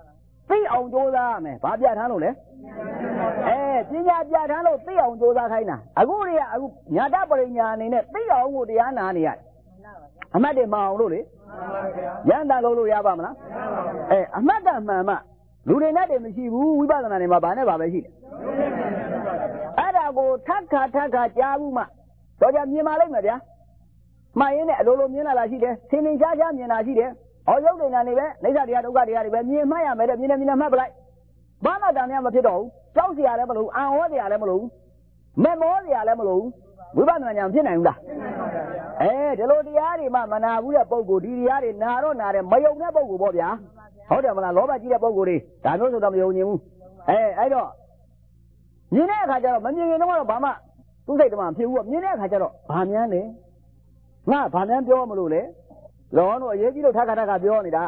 သိအောင်ကြိုးစားရမယ်ဘာပြထမ်းလို့လဲပညာပြထမ်းလို့သိအောင်ကြိုးစားခိုင်းတာအခုတွေကအခုညာတပရိညာအနေနဲ့သိအောင်ကိုတရားနာနေရတယ်အမှတ်တွေမအောင်လို့လေရန်တန်လို့ရပါမလားအမှတ်ကမှန်မှလူတွေနဲ့တည်းမရှိဘူးဝိပဿနာတွေမှာဘာနဲ့ဘာပဲရှိတယ်အဲ့ဒါကိုထပ်ခါကြားဘူးမှတော့ကြမြင်ပါလိမ့်မယ်ဗျာမှားရင်းနဲ့အလိုလိုမြင်လာရှိတယ်သင်္နေရှားမြင်လာရှိတယ်ဟောရုပ်တွေနာနေပဲအိဋ္ဌတရားဒုက္ခတရားတွေပဲမြင်မှတ်ရမယ်တဲ့မြင်နေမှတ်ပလိုက်ဘာမှတန်များမဖြစ်တော့ဘူးကြောက်เสียလည်းမလို့အံ့ဩเสียလည်းမလို့မဲ့မောเสียလည်းမလို့ဝိပဿနာဉာဏ်ဖြစ်နိုင်ဘူးလားဒီလိုတရားတွေမှမနာဘူးတဲ့ပုဂ္ဂိုလ်ဒီတရားတွေနာတော့နာတယ်မယုံတဲ့ပုဂ္ဂိုလ်ပေါ့ဗျာဟုတ်တယ်မလားလောဘကြီးတဲ့ပုဂ္ဂိုလ်တွေဒါမျိုးဆိုတော့မယုံနိုင်ဘူးအဲ့တော့မြင်တဲ့အခါကျတော့မမြင်ရင်တော့ဘာမှသူ့စိတ်တမဖြစ်ဘူးမြင်တဲ့အခါကျတော့ဘာများလဲငါဘာများပြောမလို့လဲလောတော့အရေးကြီးလို့ထပ်ခါပြောနေတာ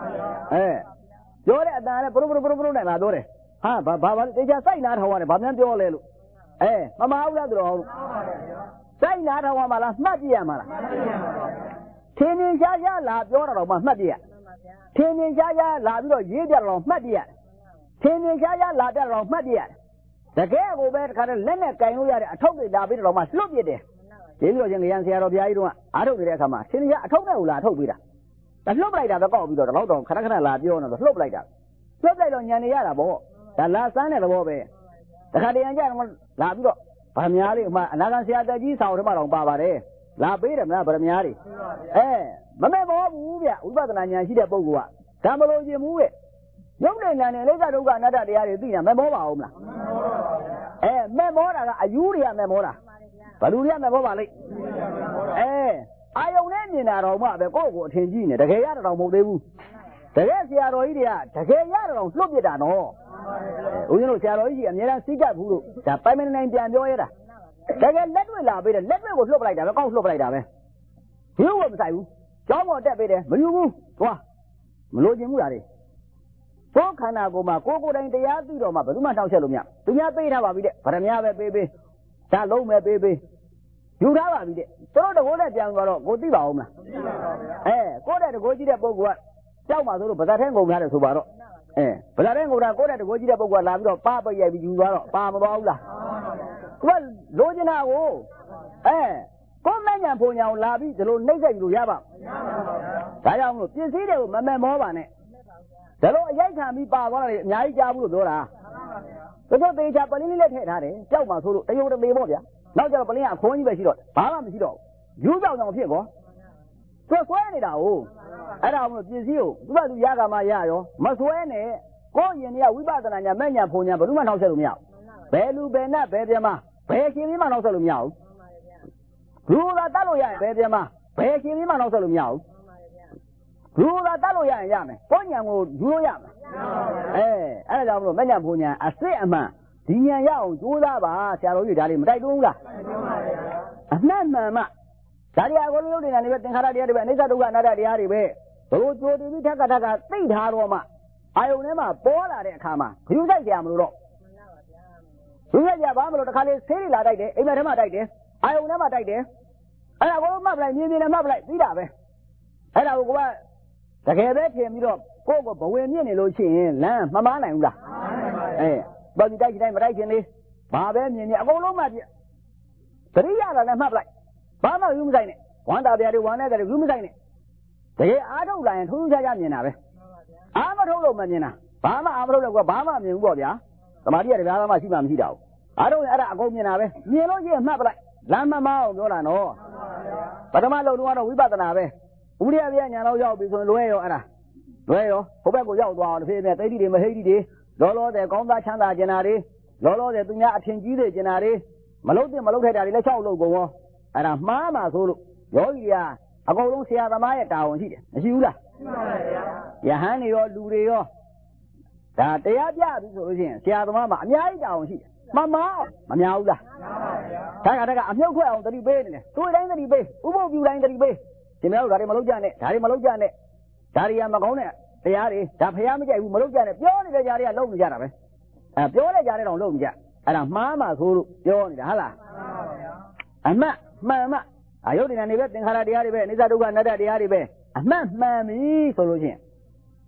ပြောတဲ့အတန်လည်းပရုနဲ့လာပြောတယ်ဟာဘာတေချာစိုက်နာထောင်ရတယ်ဘာများပြောလဲလို့မမအောင်လားသူတော်စိုက်နာထောင်ရမှာလားမှတ်ပြရမှာလားထင်းထင်းရှားရှားလာပြောတာတော့မှမှတ်ပြရထင်းထင်းရှားရှားလာပြီးတော့ရေးပြတော့မှတ်ပြရထင်းထင်းရှားရှားလာပြတော့မှတ်ပြရတကယ်ကိုပဲတခါတည်းလက်နဲ့ကင်လို့ရတဲ့အထုပ်တွေလာပြီးတော့မှလွတ်ပြစ်တယ်ဒီလိုချင်းရန်ဆရာတော်ဘုရားကြီးတို့ကအားထုတ်နေတဲ့အခါမှာထင်းထင်းရှားအထုပ်နဲ့ကိုလာထုတ်ပေးတာလွတ်ပလိုက်တာပဲကောက်ပြီးတော့တော့ခဏလာပြောနေတော့လွတ်ပလိုက်တာလွတ်လိုက်တော့ညံနေရတာပေါ့ဒါလာစမ်းတဲ့သဘောပဲတခါတည်းကြတော့လာပြီးတော့ဗာများလေးအမှအနာဂတ်ဆရာတက်ကြီးဆောင်ထဲမှာတော့ပါပါတယ်လာပေးတယ်မလားဗရမများတွေမမဲ့မောဘူးဗျဝိပဿနာဉာဏ်ရှိတဲ့ပုဂ္ဂိုလ်ကဒါမလို့ခြင်းဘူးရဲ့ရုပ်နဲ့နာနဲ့အိဋ္ဌဒုက္ခအနတ္တတရားတွေသိတာမဲ့မောပါအောင်မလားမဲ့မောတာကအယူတွေကမဲ့မောတာဘလူတွေကမဲ့မောပါလိမ့်အာယုံနဲ့မြင်တာတော့မှပဲကိုယ့်ကိုအထင်ကြီးနေတကယ်ရတော့မဟုတ်သေးဘူးတကယ်ဆရာတော်ကြီးတွေကတကယ်ရတော့လွတ်ပြစ်တာနော်ဦးဇင်းတို့ဆရာတော်ကြီးအများအားစိတ်ကပ်ဘူးလို့ဒါပိုင်မနိုင်ပြန်ပြောရတာတကယ်လက်တွေ့လာပေးတယ်လက်တွေ့ကိုလွတ်ပလိုက်တာပဲကောက်လွတ်ပလိုက်တာပဲဒီလိုမဆိုင်ဘူးကျောင်းပေါ်တက်ပေးတယ်မယူဘူးသွားမလို့ခြင်းဘူးလားလေကိုယ်ခန္ဓာကိုယ်မှာကိုယ်တိုင်တရားသိတော့မှဘယ်သူမှတောက်ချက်လို့မရသူများပေးထားပါပြီတဲ့ဗရမများပဲပေးဒါလုံးပဲပေးယူထားပါပြီတဲ့သူတို့တကိုးနဲ့ပြန်သွားတော့ကိုသိပါအောင်မလားကိုယ့်တဲ့တကိုးကြီးတဲ့ပုဂ္ဂိုလ်ကကြောက်မှဆိုလို့ဗဇာထဲငုံထားတယ်ဆိုပါတော့ဗဇာထဲငုံတာကိုယ့်တဲ့တကိုးကြီးတဲ့ပုဂ္ဂိုလ်ကလာပြီးတော့ပါပိတ်ရိုက်ပြီးယူသွားတော့ပါမသွားဘူးလားသူကလိုချင်တာကိုကိုယ်မညံဖုန်ညာကိုလာပြီးဒီလိုနှိမ့်ဆက်ယူလို့ရပါဒါကြောင့်မို့ပစ္စည်းတွေကိုမမဲ့မောပါနဲ့ဒါလိုအရိုက်ခံပြီးပါသွားတယ်အများကြီးကြားဘူးလို့ပြောတာသူတို့တေချာပလင်းလေးနဲ့ထည့်ထားတယ်ကြောက်မှဆိုလို့တရုတ်တသေးပေါ့ဗျာနောက်ကျတော့ပလင်းကအခွန်ကြီးပဲရှိတော့ဘာမှမရှိတော့ယူကြောင်ကြောင်ဖြစ်ကောသူဆွဲနေတာ哦အဲ့ဒါမို့ပစ္စည်းကိုသူကသူရကမှရရောမဆွဲနဲ့ကိုယ်ရင်တွေကဝိပဿနာညာမဲ့ညာဖုန်ညာဘယ်သူမှနောက်ဆက်လို့မရဘူးဘယ်လူဘယ်နဲ့ဘယ်ပြမဘယ်ရှင်ပြီးမှနောက်ဆက်လို့မရဘူးလူကတတ်လို့ရရင်ဘယ်ပြမဘယ်ရှင်ပြီးမှနောက်ဆက်လို့မရဘူးလူကတတ်လို့ရရင်ရမယ်ကိုယ်ညာကိုယူလို့ရမယ်အဲ့ဒါကြောင့်မလို့မဲ့ညာဖုန်ညာအစစ်အမှန်ဒီညာရအောင်ကြိုးစားပါဆရာတော်ကြီးဒါလေးမတိုက်တွန်းဘူးလားအမှန်မှန်မှဒါရီအကုန်လုံးနေနေပဲသင်္ခါရတရားတွေပဲအိဋ္ဌဒုက္ခအနတ္တတရားတွေပဲဘလို့ကြိုတည်ပြီးထက်ကသိထားတော့မှအာယုန်ထဲမှာပေါ်လာတဲ့အခါမှာဂရုစိုက်ကြရမလို့တော့ဂရုစိုက်ကြဘာမလို့တခါလေဆေးတွေလာတိုက်တယ်အိမ်မက်ထဲမှာတိုက်တယ်အာယုန်ထဲမှာတိုက်တယ်အဲ့ဒါကိုမှတ်ပလိုက်မြင်နဲ့မှတ်ပလိုက်ပြီးတာပဲအဲ့ဒါကိုကတကယ်ပဲထင်ပြီးတော့ကိုယ့်ကိုဘဝင်မြင့်နေလို့ရှိရင်လမ်းမမားနိုင်ဘူးလားပေါ်ပြီးတိုက်တိုင်းမတိုက်ခြင်းလေးဘာပဲမြင်နေအကုန်လုံးမှပြသတိရတာလည်းမှတ်ပလိုက်ဘာမှယူမဆိုင်နဲ့ဝမ်းတာပြတွေဝမ်းတဲ့တွေယူမဆိုင်နဲ့တကယ်အားထုတ်လာရင်ထူးထူးခြားခြားမြင်တာပဲအားမထုတ်လို့မမြင်တာဘာမှအားမထုတ်လို့ကဘာမှမမြင်ဘူးပေါ့ဗျာသမာဓိရတရားမှရှိမှမရှိတာဘူးအားထုတ်ရင်အဲ့ဒါအကုန်မြင်တာပဲမြင်လို့ရှိရင်မှတ်ပလိုက်လမ်းမမအောင်ပြောတာနော်ပထမလုံတော့ဝိပဿနာပဲဥရိယပြညာတော့ရောက်ပြီဆိုရင်လွဲရောအဲ့ဒါလွဲရောဟိုဘက်ကိုရောက်သွားအောင်တစ်ဖေးနဲ့တိတ်တိတွေမဟိတ်တိတွေလောလောဆယ်ကောင်းသားချမ်းသာကျင်တာတွေလောလောဆယ်သူများအထင်ကြီးစေကျင်တာတွေမလုံးတဲ့မလုံးထိုက်တာတွေလည်းချောက်လို့ကုန်ရောအဲ့ဒါမှားမှာဆိုလို့ယောဂီကအကုန်လုံးဆရာသမားရဲ့တာဝန်ရှိတယ်မရှိဘူးလားရှိပါပါဗျာယဟန်တွေရောလူတွေရောဒါတရားပြပြီဆိုလို့ရှိရင်ဆရာသမားမှာအများကြီးတာဝန်ရှိတယ်မများဘူးလားမှန်ပါဗျာဒါကအမြုပ်ထွက်အောင်တတိပေးနေတယ်သူ့တိုင်းတတိပေးဥပုပ်ပြူတိုင်းတတိပေးရှင်များတို့ဒါတွေမလုပ်ကြနဲ့ဒါတွေမလုပ်ကြနဲ့ဒါတွေကမကောင်းတဲ့တရားတွေဒါဖះမကြိုက်ဘူးမလုပ်ကြနဲ့ပြောနေတဲ့ကြားတွေကလုပ်နေကြတာပဲပြောတဲ့ကြားတွေတော့လုပ်နေကြအဲ့ဒါမှားမှာဆိုလို့ပြောနေတာဟုတ်လားအမှန်မှန်မှအယုတ်တရားတွေပဲသင်္ခါရတရားတွေပဲအနိစ္စဒုက္ခအနတ္တတရားတွေပဲအမှန်မှန်ပြီဆိုလို့ချင်း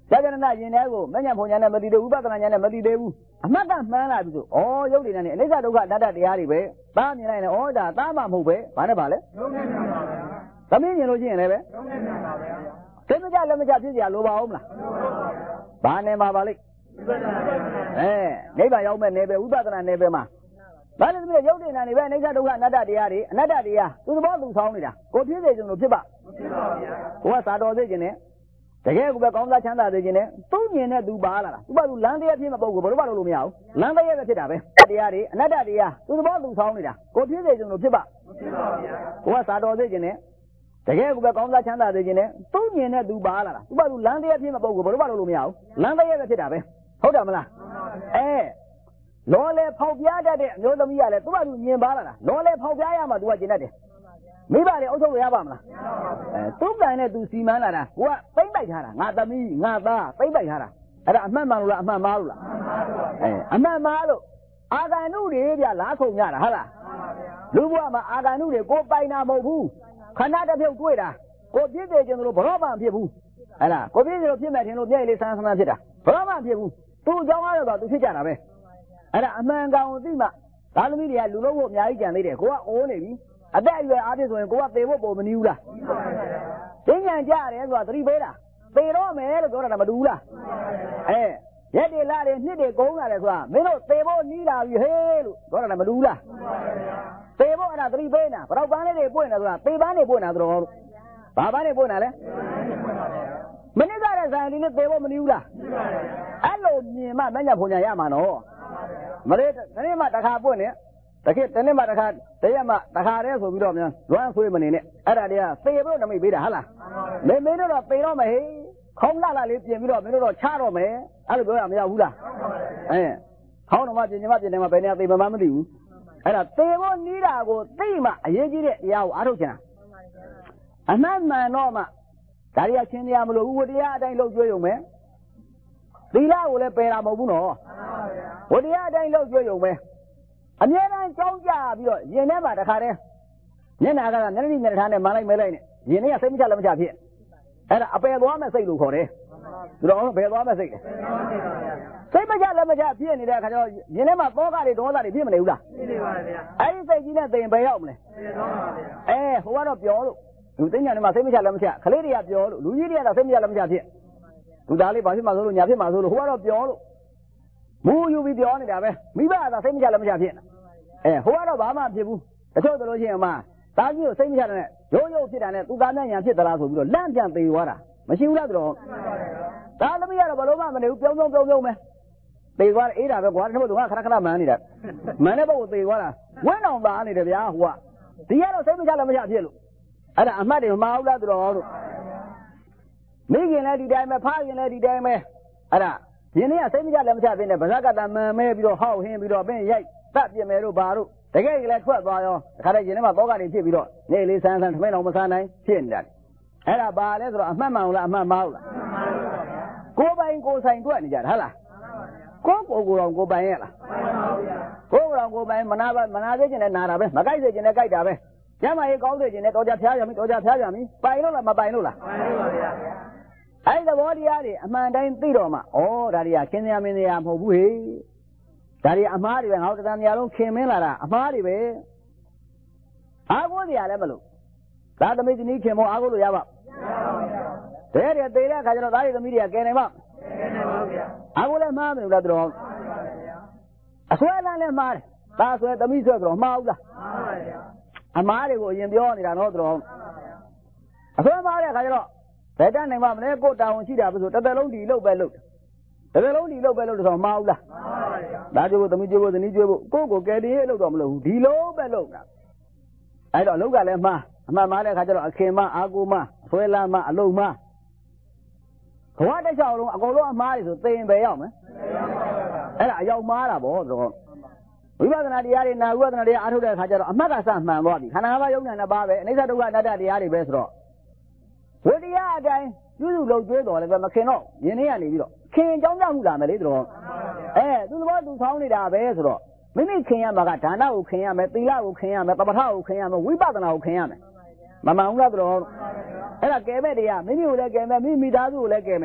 ကြာကြနာရင်တဲ့ကိုမညာဖုန်ညာနဲ့မတည်သေးဝိပဿနာညာနဲ့မတည်သေးဘူးအမှတ်ကမှန်းလာပြီဆိုဩရုပ်တည်နေအနိစ္စဒုက္ခအနတ္တတရားတွေပဲသားမြင်လိုက်ရင်ဩဒါသားမှမဟုတ်ပဲဘာနဲ့ပါလဲရုပ်နဲ့မှန်ပါဗျာသမီးမြင်လို့ရှိရင်လည်းပဲရုပ်နဲ့မှန်ပါဗျာသိမကြလက်မကြဖြစ်เสียလိုပါအောင်မလားဘာနဲ့မှာပါလိမ့်နိဗ္ဗာန်ရောက်မဲ့နယ်ပဲဝိပဿနာနယ်ပဲမှာဘာလို့ဒီရုပ်တည်နေပဲအနိစ္စဒုက္ခအနတ္တတရားတွေအနတ္တတရားသူသဘောသူဆောင်းနေတာကိုဖြစ်စေခြင်းလို့ဖြစ်ပါမဖြစ်ပါဗျာကိုကစာတော်စေခြင်းနဲ့တကယ်ကိုပဲကောင်းစားချမ်းသာစေခြင်းနဲ့သူ့မြင်တဲ့သူပါလာတာသူ့ဘာသူလမ်းတရားဖြစ်မပုဂ္ဂိုလ်ဘယ်လိုမှလုပ်လို့မရဘူးလမ်းတရားပဲဖြစ်တာပဲတရားတွေအနတ္တတရားသူသဘောသူဆောင်းနေတာကိုဖြစ်စေခြင်းလို့ဖြစ်ပါမဖြစ်ပါဗျာကိုကစာတော်စေခြင်းနဲ့တကယ်ကိုပဲကောင်းစားချမ်းသာစေခြင်းနဲ့သူ့မြင်တဲ့သူပါလာတာသူ့ဘာသူလမ်းတရားဖြစ်မပုဂ္ဂိုလ်ဘယ်လိုမှလုပ်လို့မရဘူးလမ်းတရားပဲဖြစ်တာပဲဟုတ်တယ်မလားလောလေဖောက်ပြားတတ်တဲ့အမျိုးသမီးကလည်းသူ့ဘာသူမြင်ပါလာတာလောလေဖောက်ပြားရမှသူကကျင်တတ်တယ်မိဘတွေအုပ်ချုပ်လို့ရပါမလားသူ့ကံနဲ့သူစီမံလာတာကိုကသိမ့်ပိုက်ထားတာငါသမီးငါသားသိမ့်ပိုက်ထားတာအဲ့ဒါအမှန်မှန်လို့လားအမှန်မှားလို့လားအမှန်မှားလို့အာဂန္တုတွေပြလားခုံရတာဟုတ်လားလူဘဝမှာအာဂန္တုတွေကိုပိုင်တာမဟုတ်ဘူးခန္ဓာတစ်ပြုတ်တွေ့တာကိုပြည့်စေခြင်းလို့ဘရောမှမဖြစ်ဘူးအဲ့ဒါကိုပြည့်စေလို့ဖြစ်မဲ့ခြင်းလို့မျက်ရည်လေးဆန်းဆန်းဖြစ်တာဘရောမှမဖြစ်ဘူးသူ့အကြောင်းအားတော့သူဖြစ်ကြတာပဲအဲ့ဒါအမှန်ကောင်သိမှသားသမီးတွေကလူလုံးဖို့အများကြီးကြံသေးတယ်ကိုကအိုးနေပြီအသက်အရွယ်အားဖြင့်ဆိုရင်ကိုကသေဖို့ပုံမနည်းဘူးလားသိဉာဏ်ကြရတယ်ဆိုတာသတိပေးတာသေတော့မယ်လို့ပြောတာမတူဘူးလားရက်တွေလာတယ်နှစ်တွေကုန်းလာတယ်ဆိုတာမင်းတို့သေဖို့နီးလာပြီဟေးလို့ပြောတာမတူဘူးလားသေဖို့အဲ့ဒါသတိပေးတာဘယ်တော့ပန်းလေးတွေပွင့်နေဆိုတာသေပန်းတွေပွင့်နေတာတော်လို့ဘာပန်းတွေပွင့်နေတာလဲမနစ်ကတဲ့ဇာန်ဒီနဲ့သေဖို့မနည်းဘူးလားအဲ့လိုမြင်မှမညဖုန်ညာရမှာနော်မလေးတနေ့မှတစ်ခါပွင့်နေတခေတနေ့မှတစ်ခါတရက်မှတစ်ခါတည်းဆိုပြီးတော့မြန်လွမ်းဆွေးမနေနဲ့အဲ့ဒါတွေကသေဖို့နမိတ်ပေးတာဟုတ်လားမင်းတို့တော့သေတော့မယ်ဟေးခေါင်းလာလေးပြင်ပြီးတော့မင်းတို့တော့ချတော့မယ်အဲ့လိုပြောရမရဘူးလားခေါင်းတော်မှပြင်ချင်မှပြင်တယ်မှဘယ်နေရာသေမှမသိဘူးအဲ့ဒါသေဖို့နီးတာကိုသိမှအရေးကြီးတဲ့တရားကိုအားထုတ်ချင်တာအမှန်မှန်တော့မှဒါရီကချင်းတရားမလို့ဝတရားအတိုင်းလှုပ်ကြွေးရုံပဲသီလကိုလည်းပယ်တာမဟုတ်ဘူးနော်ဝတရားအတိုင်းလှုပ်ကြွေးရုံပဲအမြဲတမ်းကြောင်းကြပြီးတော့ရင်ထဲမှာတခါတည်းမျက်နာကမျက်နှာမျက်ထားနဲ့မှန်လိုက်မဲလိုက်နဲ့ရင်ထဲကစိတ်မချလက်မချဖြစ်အဲ့ဒါအပယ်သွားမဲ့စိတ်လို့ခေါ်တယ်သူတော်ဘယ်သွားမဲ့စိတ်လဲစိတ်မချလက်မချဖြစ်နေတဲ့အခါကျတော့ရင်ထဲမှာသောကတွေဒေါသတွေဖြစ်မနေဘူးလားဖြစ်နေပါဗျာအဲ့ဒီစိတ်ကြီးနဲ့သိရင်ဘယ်ရောက်မလဲဖြစ်သွားပါဗျာဟိုကတော့ပြောလို့လူသိညာထဲမှာစိတ်မချလက်မချခလေးတွေကပြောလို့လူကြီးတွေကစိတ်မချလက်မချဖြစ်သူသားလေးဘာဖြစ်မှဆိုလို့ညာဖြစ်မှဆိုလို့ဟိုကတော့ပြောလို့မူယူပြီးပြောနေတာပဲမိဘကသာစိတ်မချလက်မချဖြစ်ဟိုကတော့ဘာမှဖြစ်ဘူးတချို့ဆိုလို့ရှိရင်မှသားကြီးကိုစိတ်မချတဲ့ရိုးရိုးဖြစ်တာနဲ့သူသားနဲ့ညာဖြစ်သလားဆိုပြီးတော့လန့်ပြန်သေးသွားတာမရှိဘူးလားတော့သားသမီးကတော့ဘလို့မှမနေဘူးပြုံးပဲသေသွားတယ်အေးတာပဲကွာတချို့ကခဏခဏမှန်းနေတာမှန်တဲ့ဘုတ်ကိုသေသွားတာဝင်းအောင်သားနေတယ်ဗျာဟိုကဒီကတော့စိတ်မချလက်မချဖြစ်လို့အဲ့ဒါအမှတ်တွေမမှားဘူးလားတော်လို့မိခင်လည်းဒီတိုင်းပဲဖခင်လည်းဒီတိုင်းပဲအဲ့ဒါဒီနေ့ကစိတ်မချလက်မချဖြစ်နေဗဇက်ကတမှန်မဲပြီးတော့ဟောက်ဟင်းပြီးတော့ပင်ရိုက်တတ်ပြမယ်တို့ဘာတို့တကယ်ကြီးလည်းထွက်သွားရောတခါတည်းရင်ထဲမှာတောကနေဖြစ်ပြီးတော့နေလေးဆန်းဆန်းထမိန်အောင်မဆန်းနိုင်ဖြစ်နေတာအဲ့ဒါဘာလဲဆိုတော့အမှတ်မှန်လားအမှတ်မှားလားကိုယ်ပိုင်ကိုယ်ဆိုင်တွေ့နေကြတာဟုတ်လားကိုယ်တော်ကိုပိုင်ရဲ့လားကိုယ်တော်ကိုပိုင်မနာစေခြင်းနဲ့နာတာပဲမကြိုက်စေခြင်းနဲ့ကြိုက်တာပဲကျမ်းမာရေးကောင်းစေခြင်းနဲ့တော်ကြဖျားကြပြီတော်ကြဖျားကြပြီပိုင်လို့လားမပိုင်လို့လားပိုင်လို့ပါဗျာအဲ့ဒီသဘောတရားတွေအမှန်တိုင်းသိတော့မှဩဒါတွေကချင်းစရာမင်းစရာမဟုတ်ဘူးဟေ့ဒါတွေအမှားတွေပဲငါတို့တရားများလုံးခင်မင်းလာတာအမှားတွေပဲအားကိုးစရာလည်းမလို့သာသမီးကြီးခင်မောအားကိုးလို့ရပါတဲ့တဲ့သေးတဲ့အခါကျတော့သားတွေသမီးတွေကကဲနိုင်ပါအားကိုးလည်းမှားမလို့လားတော်အစွဲလန်းလည်းမှားတယ်သားဆွဲသမီးဆွဲတော့မှားဘူးလားအမှားတွေကိုအရင်ပြောနေတာနော်တော်အစွဲမှားတဲ့အခါကျတော့ဘယ်တတ်နိုင်ပါမလဲကိုတာဝန်ရှိတာပဲဆိုတစ်သက်လုံးဒီလုပ်ပဲလုပ်တစ်သက်လုံးဒီလုပ်ပဲလုပ်တော့မှားဘူးလားဒါကြိုးဖို့သမီးကြိုးဖို့ဇနီးကြိုးဖို့ကိုကယ်တည်းလုပ်တော့မလုပ်ဘူးဒီလိုပဲလုပ်တာအဲ့တော့အလုပ်ကလည်းမှားအမှန်မှားတဲ့အခါကျတော့အခင်မအာကိုမဆွဲလာမအလုံးမဘဝတစ်လျှောက်လုံးအကုန်လုံးအမှားတွေဆိုသိရင်ပဲရောက်မယ်အဲ့ဒါအရောက်မှားတာပေါ့တော့ဝိပဿနာတရားတွေနာဝိပဿနာတရားအားထုတ်တဲ့အခါကျတော့အမှတ်ကစမှန်သွားပြီခန္ဓာငါးပါးယုံနာနှစ်ပါးပဲအနိစ္စဒုက္ခအနတ္တတရားတွေပဲဆိုတော့ဝိတရားအတိုင်းပြုစုလုပ်ကျွေးတော်လည်းပဲမခင်တော့ယင်းနေရနေပြီးတော့ခင်ကြောင်းကြောင်းမှုလာမယ်လေတော့သူသဘောသူဆောင်းနေတာပဲဆိုတော့မိမိခင်ရမှာကဒါနကိုခင်ရမယ်သီလကိုခင်ရမယ်သမထကိုခင်ရမယ်ဝိပဿနာကိုခင်ရမယ်မမှန်ဘူးလားတော့အဲ့ဒါကဲမဲ့တရားမိမိကိုလည်းကဲမယ်မိမိသားစုကိုလည်းကဲမယ်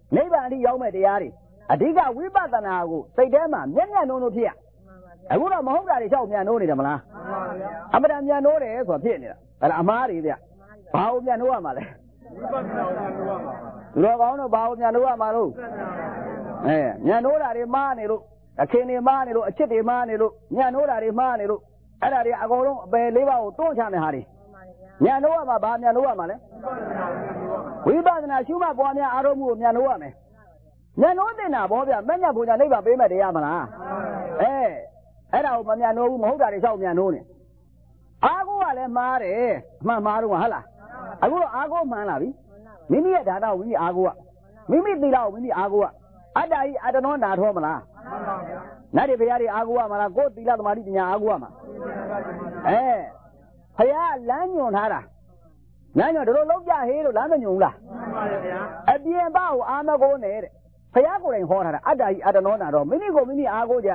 နိဗ္ဗာန်အထိရောက်မဲ့တရားတွေအဓိကဝိပဿနာကိုစိတ်ထဲမှာမျက်နှာနိုးဖြစ်ရအခုတော့မဟုတ်တာတွေလျှောက်မြန်နိုးနေတယ်မလားအမှန်တန်မြန်နိုးတယ်ဆိုဖြစ်နေတာအဲ့ဒါအမားတွေဗျဘာလို့မြန်နိုးရမှာလဲဝိပဿနာကိုမြန်နိုးရမှာသူတော်ကောင်းတို့ဘာလို့မြန်နိုးရမှာလို့မြန်နိုးတာတွေမှားနေလို့အခင်းတွေမှားနေလို့အချစ်တွေမှားနေလို့မြန်နိုးတာတွေမှားနေလို့အဲ့ဒါတွေအကုန်လုံးအပယ်လေးပါးကိုတွန်းချနေဟာတွေမြန်နိုးရမှာဘာမြန်နိုးရမှာလဲဝိပဿနာရှုမှတ်ပွားများအားထုတ်မှုကိုမြန်နိုးရမယ်မြန်နိုးတင်တာဗောဗျမဲ့ညက်ဘုံညာနိဗ္ဗာန်ပေးမဲ့တရားမလားအဲ့ဒါကိုမမြန်နိုးဘူးမဟုတ်တာတွေလျှောက်မြန်နိုးနေအားကိုကလည်းမှားတယ်အမှန်မှားတော့ဟုတ်လားအခုတော့အားကိုမှန်လာပြီမိမိရဲ့ဓာတ်ကိုမိမိအားကိုကမိမိသီလကိုမိမိအားကိုကအတ္တဤအတ္တနောနာထောမလားနတ်တွေဘုရားတွေအားကိုရမှာလားကိုယ်သီလသမာဓိပညာအားကိုရမှာဘုရားလမ်းညွန်ထားတာလမ်းညွန်တို့လုံးကြဟေးလို့လမ်းမညွန်ဘူးလားအပြင်ဘကိုအာမကိုနဲ့တဲ့ဘုရားကိုယ်တိုင်ဟောထားတာအတ္တဤအတ္တနောနာထောမိမိကိုမိမိအားကိုကြ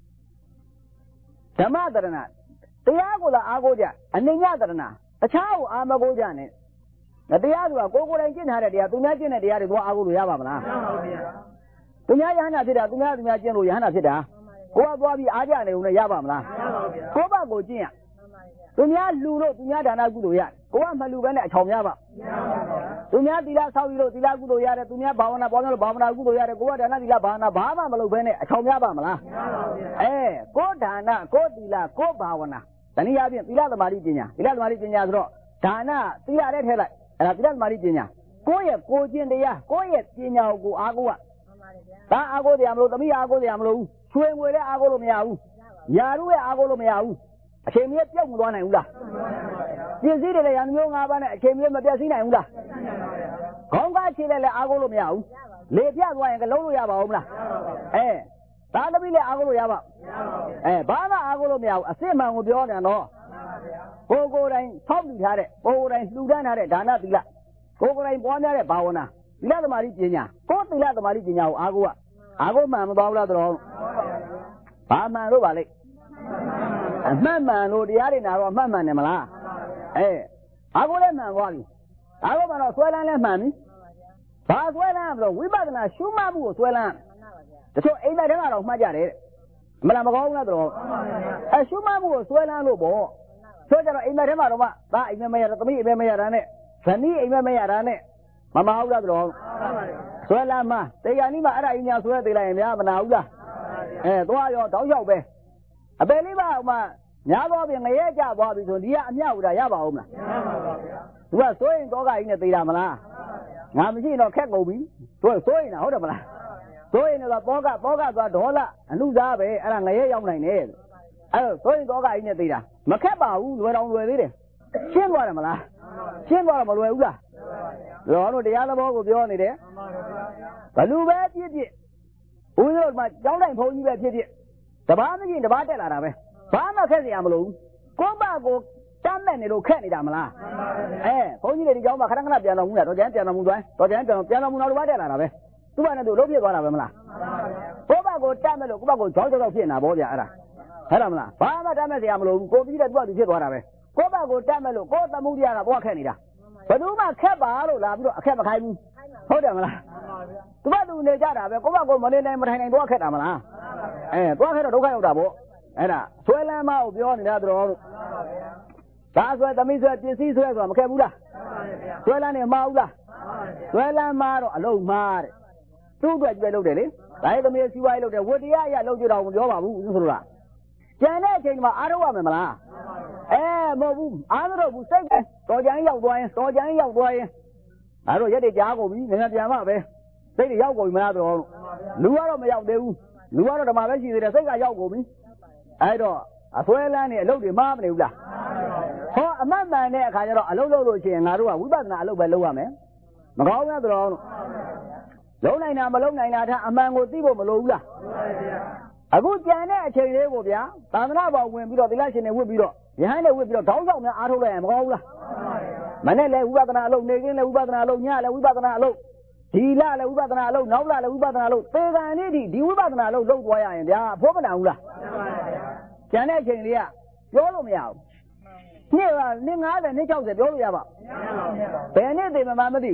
ဓမ္မတရဏတရားကိုသာအားကိုကြအနိညတရဏတခြားကိုအာမကိုကြနဲ့တရားဆိုတာကိုယ်ကိုယ်တိုင်ကျင့်ထားတဲ့တရားသူများကျင့်တဲ့တရားတွေတော့အားကိုလို့ရပါမလားမရပါဘူးဗျာသူများယဟနာဖြစ်တာသူများကျင့်လို့ယဟနာဖြစ်တာကိုယ်ကသွားပြီးအားကြနေုံနဲ့ရပါမလားမရပါဘူးဗျာကိုယ့်ဘက်ကိုကျင့်ရသူများလူလို့သူများဒါနကုသိုလ်ရကိုယ်ကမလူပဲနဲ့အချောင်များပါမရပါဘူးဗျာသူများသီလဆောက်ပြီးလို့သီလကုသိုလ်ရတယ်သူများဘာဝနာပေါ်လို့ဘာဝနာကုသိုလ်ရတယ်ကိုယ်ကဒါနသီလဘာဝနာဘာမှမလုပ်ဘဲနဲ့အချောင်များပါမလားမရပါဘူးဗျာကိုယ်ဒါနကိုယ်သီလကိုယ်ဘာဝနာတနည်းအားဖြင့်သီလသမာဓိပညာဆိုတော့ဒါနသီလနဲ့ထည့်လိုက်အဲ့ဒါသီလသမာဓိပညာကိုယ့်ရဲ့ကိုကျင့်တရားကိုယ့်ရဲ့ပညာကိုအားကိုးဒါအားကိုးတရားမလို့သမီးအားကိုးတရားမလို့ချွေငွေလည်းအားကိုးလို့မရဘူးယာရုရဲ့အားကိုးလို့မရဘူးအချိန်မီပြုတ်မသွားနိုင်ဘူးလားပစ္စည်းတွေလည်းရံမျိုး၅ပါးနဲ့အချိန်မီမပြတ်စည်းနိုင်ဘူးလားခေါင်းကားခြေလည်းအားကိုးလို့မရဘူးလေပြတ်သွားရင်ကလုံးလို့ရပါဦးမလားဒါသမီးလည်းအားကိုးလို့ရပါဘာမှအားကိုးလို့မရဘူးအစစ်မှန်ကိုပြောနေတော့ကိုယ်ကိုယ်တိုင်ဆောက်တည်ထားတဲ့ကိုယ်ကိုယ်တိုင်လှူဒန်းထားတဲ့ဒါနသီလကိုယ်ကိုယ်တိုင်ပွားများတဲ့ဘာဝနာသီလသမာဓိပညာကိုယ်သီလသမာဓိပညာကိုအားကိုးမှန်မသွားဘူးလားတော်ဘာမှန်လို့ပါလိမ့်အမှန်မှန်လို့တရားတွေနာတော့အမှန်မှန်တယ်မလားအားကိုးလည်းမှန်သွားပြီအားကိုးမှန်တော့ဆွဲလန်းလည်းမှန်ပြီဘာဆွဲလန်းမလို့ဝိပဿနာရှုမှတ်မှုကိုဆွဲလန်းတချို့အိမ်သားတွေကတော့မှတ်ကြတယ်မလားမကောင်းဘူးလားတော်ရှုမှတ်မှုကိုဆွဲလန်းလို့ပေါ့ဆိုကြတော့အိမ်မက်ထဲမှာတော့မှသားအိမ်မက်မရတာသမီးအိမ်မက်မရတာနဲ့ဇနီးအိမ်မက်မရတာနဲ့မမဟုတ်လားတော်ဆွဲလာမှတေဂာနီးမှာအဲ့ဒါအင်းညာဆွဲသေးလိုက်ရင်များမနာဘူးလားသွားရောတောက်လျှောက်ပဲအပယ်လေးပါဥမာများသွားပြီငရဲကြသွားပြီဆိုဒီကအမြောက်တာရပါဦးမလားရပါပါဗျာသူကစိုးရင်တော့ကကြီးနဲ့သေးတာမလားငါမရှိတော့ခက်ကုန်ပြီသူကစိုးရင်တာဟုတ်တယ်မလားစိုးရင်တော့ပေါကသွားဒေါ်လာအနုစားပဲအဲ့ဒါငရဲရောက်နိုင်တယ်အဲ့တော့စိုးရင်တော့ကကြီးနဲ့သေးတာမခက်ပါဘူးလွယ်တော်လွယ်သေးတယ်ရှင်းသွားတယ်မလားရှင်းသွားတော့မလွယ်ဘူးလားတော်တို့တရားသဘောကိုပြောနေတယ်ဘလူပဲပြည့်ဦးတို့မှကျောင်းတိုင်းဘုန်းကြီးပဲဖြစ်တပားမကြီးတပားတက်လာတာပဲဘာမှခက်เสียမလို့ကိုယ့်ဘကိုတမ်းမဲ့နေလို့ခက်နေတာမလားဘုန်းကြီးတွေဒီကျောင်းမှာခဏပြန်တော်မူတာတော်ကျန်ပြန်တော်မူသွားတော်ကျန်ပြန်တော်မူတော့တပားတက်လာတာပဲသူ့ဘာနဲ့သူလုံးပြသွားတာပဲမလားကိုယ့်ဘကိုတမ်းမဲ့လို့ကိုယ့်ဘကိုကြောက်ဖြစ်နေတာဗောဗျာအဲ့ဒါဟဲ့လားမလားဘာမှတမ်းမဲ့เสียမလို့ကိုပြီးတဲ့သူ့ဖြစ်သွားတာပဲကိုယ့်ဘကိုတမ်းမဲ့လို့ကိုယ်သမှုတရားကဘွားခက်နေတာဘယ်သူမှခက်ပါလို့လာပြီးတော့အခက်မခိုင်းဘူးဟုတ်တယ်မလားသူကသူနေကြတာပဲကိုယ့်ဘကိုမနေနိုင်မထိုင်နိုင်တော့ခက်တာမလားတော့ခက်တော့ဒုက္ခရောက်တာဗောအဲ့ဒါဆွဲလန်းမကိုပြောနေတာတော်တို့ဒါဆွဲသမီးဆွဲပစ္စည်းဆွဲဆိုတာမခက်ဘူးလားဆွဲလန်းနေမှားဘူးလားဆွဲလန်းမှားတော့အလုံးမှားတဲ့သူ့အတွက်ကြွယ်လုပ်တယ်လေဒါရဲ့သမီးစီးပွားရေးလုပ်တယ်ဝတ္တရားအရလုပ်ကြတော့မပြောပါဘူးဆိုလို့လားကျန်တဲ့အချိန်မှာအားထုတ်ရမယ်မလားမဟုတ်ဘူးအားမထုတ်ဘူးစိတ်တော်ကြမ်းရောက်သွားရင်ဒါတော့ရက်တွေကြားကုန်ပြီငါပြန်မှပဲစိတ်တွေရောက်ကုန်ပြီမလားတော်လူကတော့မရောက်သေးဘူးလူကတော့ဓမ္မပဲရှိသေးတယ်စိတ်ကရောက်ကုန်ပြီအဲ့တော့အဆွဲလန်းနေအလုပ်တွေမှားမနေဘူးလားဟောအမှတ်မှန်တဲ့အခါကျတော့အလုပ်လုပ်လို့ရှိရင်ငါတို့ကဝိပဿနာအလုပ်ပဲလုပ်ရမယ်မကောင်းဘူးတော်လုံးနိုင်တာမလုံးနိုင်တာထားအမှန်ကိုသိဖို့မလိုဘူးလားအခုကြံတဲ့အချိန်လေးကိုဗျာသာသနာ့ဘောင်ဝင်ပြီးတော့သီလရှင်တွေဝတ်ပြီးတော့ယဟန်တွေဝတ်ပြီးတော့ခေါင်းဆောင်များအားထုတ်လိုက်ရင်မကောင်းဘူးလားမနဲ့လည်းဝိပဿနာအလုပ်နေကင်းလည်းဝိပဿနာအလုပ်ညလည်းဝိပဿနာအလုပ်ဒီလလည်းဝိပဿနာအလုပ်နောက်လလည်းဝိပဿနာအလုပ်သေကံနေ့ဒီဝိပဿနာအလုပ်လုပ်သွားရရင်ဗျာဖို့မနာဘူးလားကျန်တဲ့အချိန်လေးကပြောလို့မရဘူးနေ့ကနေ့90နေ့60ပြောလို့ရပါဘယ်နေ့သိမှမသိဘူး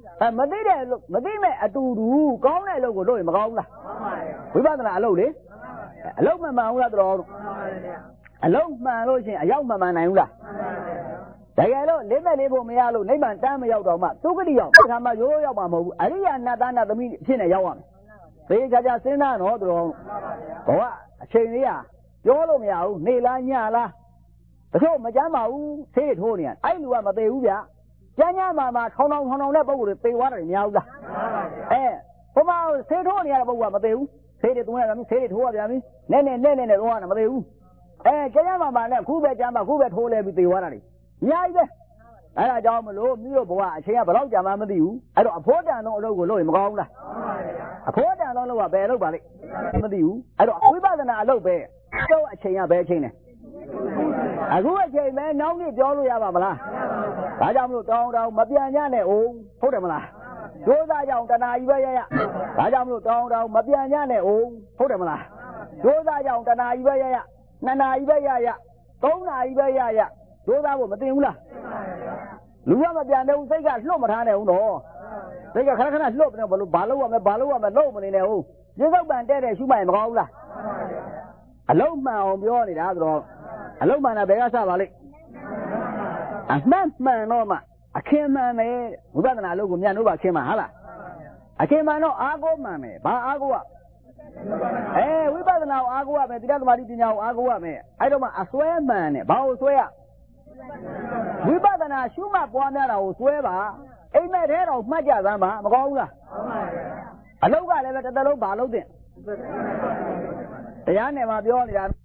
မသိတဲ့လို့မသိမဲ့အတူတူကောင်းတဲ့အလုပ်ကိုလုပ်ရင်မကောင်းဘူးလားဝိပဿနာအလုပ်လေအလုပ်မှန်ဘူးလားတော်အလုပ်မှန်လို့ရှိရင်အရောက်မှန်နိုင်ဘူးလားတကယ်လို့လေးမဲ့လေးဖို့မရလို့နိဗ္ဗာန်တမ်းမရောက်တော့မှသုဂတိရောက်ခါမှရိုးရိုးရောက်မှာမဟုတ်ဘူးအရိယာနတ်သားနတ်သမီးဖြစ်နေရောက်ရမယ်သေချာချာစဉ်းစားတော့တော်ဘဝအချိန်လေးဟာပြောလို့မရဘူးနေလားညလားတချို့မကြမ်းပါဘူးဆေးထိုးနေရအဲ့လူကမသေးဘူးဗျကျမ်းမှာထောင်တဲ့ပုံကိုသေသွားတယ်မရဘူးလားဟိုမှာဆေးထိုးနေရတဲ့ပုံကမသေးဘူးဆေးတွေသုံးရတာဆေးတွေထိုးရပြန်ပြီနဲ့တော့ကမသေးဘူးကျမ်းမှာနဲ့ခုပဲကျမ်းမှာခုပဲထိုးလဲပြီးသေသွားတာလေအများကြီးပဲအဲ့ဒါကြောင့်မလို့မြို့ဘဝအချိန်ကဘယ်တော့ကြာမှမသိဘူးအဲ့တော့အဖို့တန်သောအလုပ်ကိုလုပ်ရင်မကောင်းဘူးလားအဖို့တန်သောအလုပ်ကဘယ်အလုပ်ပါလိမ့်မသိဘူးအဲ့တော့ဝိပဿနာအလုပ်ပဲတော့အချိန်ကဘယ်အချိန်လဲအခုအချိန်ပဲနောက်နေ့ပြောလို့ရပါမလားဒါကြောင့်မလို့တောင်းမပြန်ကြနဲ့ဦးဟုတ်တယ်မလားဒိုးသားကြောင့်တဏှာကြီးပဲရဒါကြောင့်မလို့တောင်းမပြန်ကြနဲ့ဦးဟုတ်တယ်မလားဒိုးသားကြောင့်တဏှာကြီးပဲရနှစ်နာရီပဲရသုံးနာရီပဲရဒိုးသားဖို့မတင်ဘူးလားလူကမပြန်တဲ့ဦးစိတ်ကလွတ်မထားနဲ့ဦးတော့စိတ်ကခဏလွတ်ပြီးတော့ဘာလို့ရမယ်လုံးမနေနဲ့ဦးရေစုပ်ပန်တဲ့ရှုမှရင်မကောင်းဘူးလားအလုံးမှန်အောင်ပြောနေတာဆိုတော့အလုံးမှန်တာဘယ်ကစပါလိမ့်အမှန်မှန်တော့မှအခင်းမှန်မယ်ဝိပဿနာအလုပ်ကိုမြန်လို့ပါခင်းမှန်ဟာလားအခင်းမှန်တော့အာကိုမှန်မယ်ဘာအာကိုကဝိပဿနာကိုအာကိုရမယ်သီလသမာဓိပညာကိုအာကိုရမယ်အဲ့တော့မှအစွဲမှန်နဲ့ဘာကိုစွဲရဝိပဿနာရှုမှတ်ပွားများတာကိုစွဲပါအိမ်မက်ထဲတော့မှတ်ကြသမ်းပါမကောင်းဘူးလားအလုပ်ကလည်းပဲတစ်သက်လုံးဘာလုပ်တဲ့တရားနဲ့မှပြောနေတာ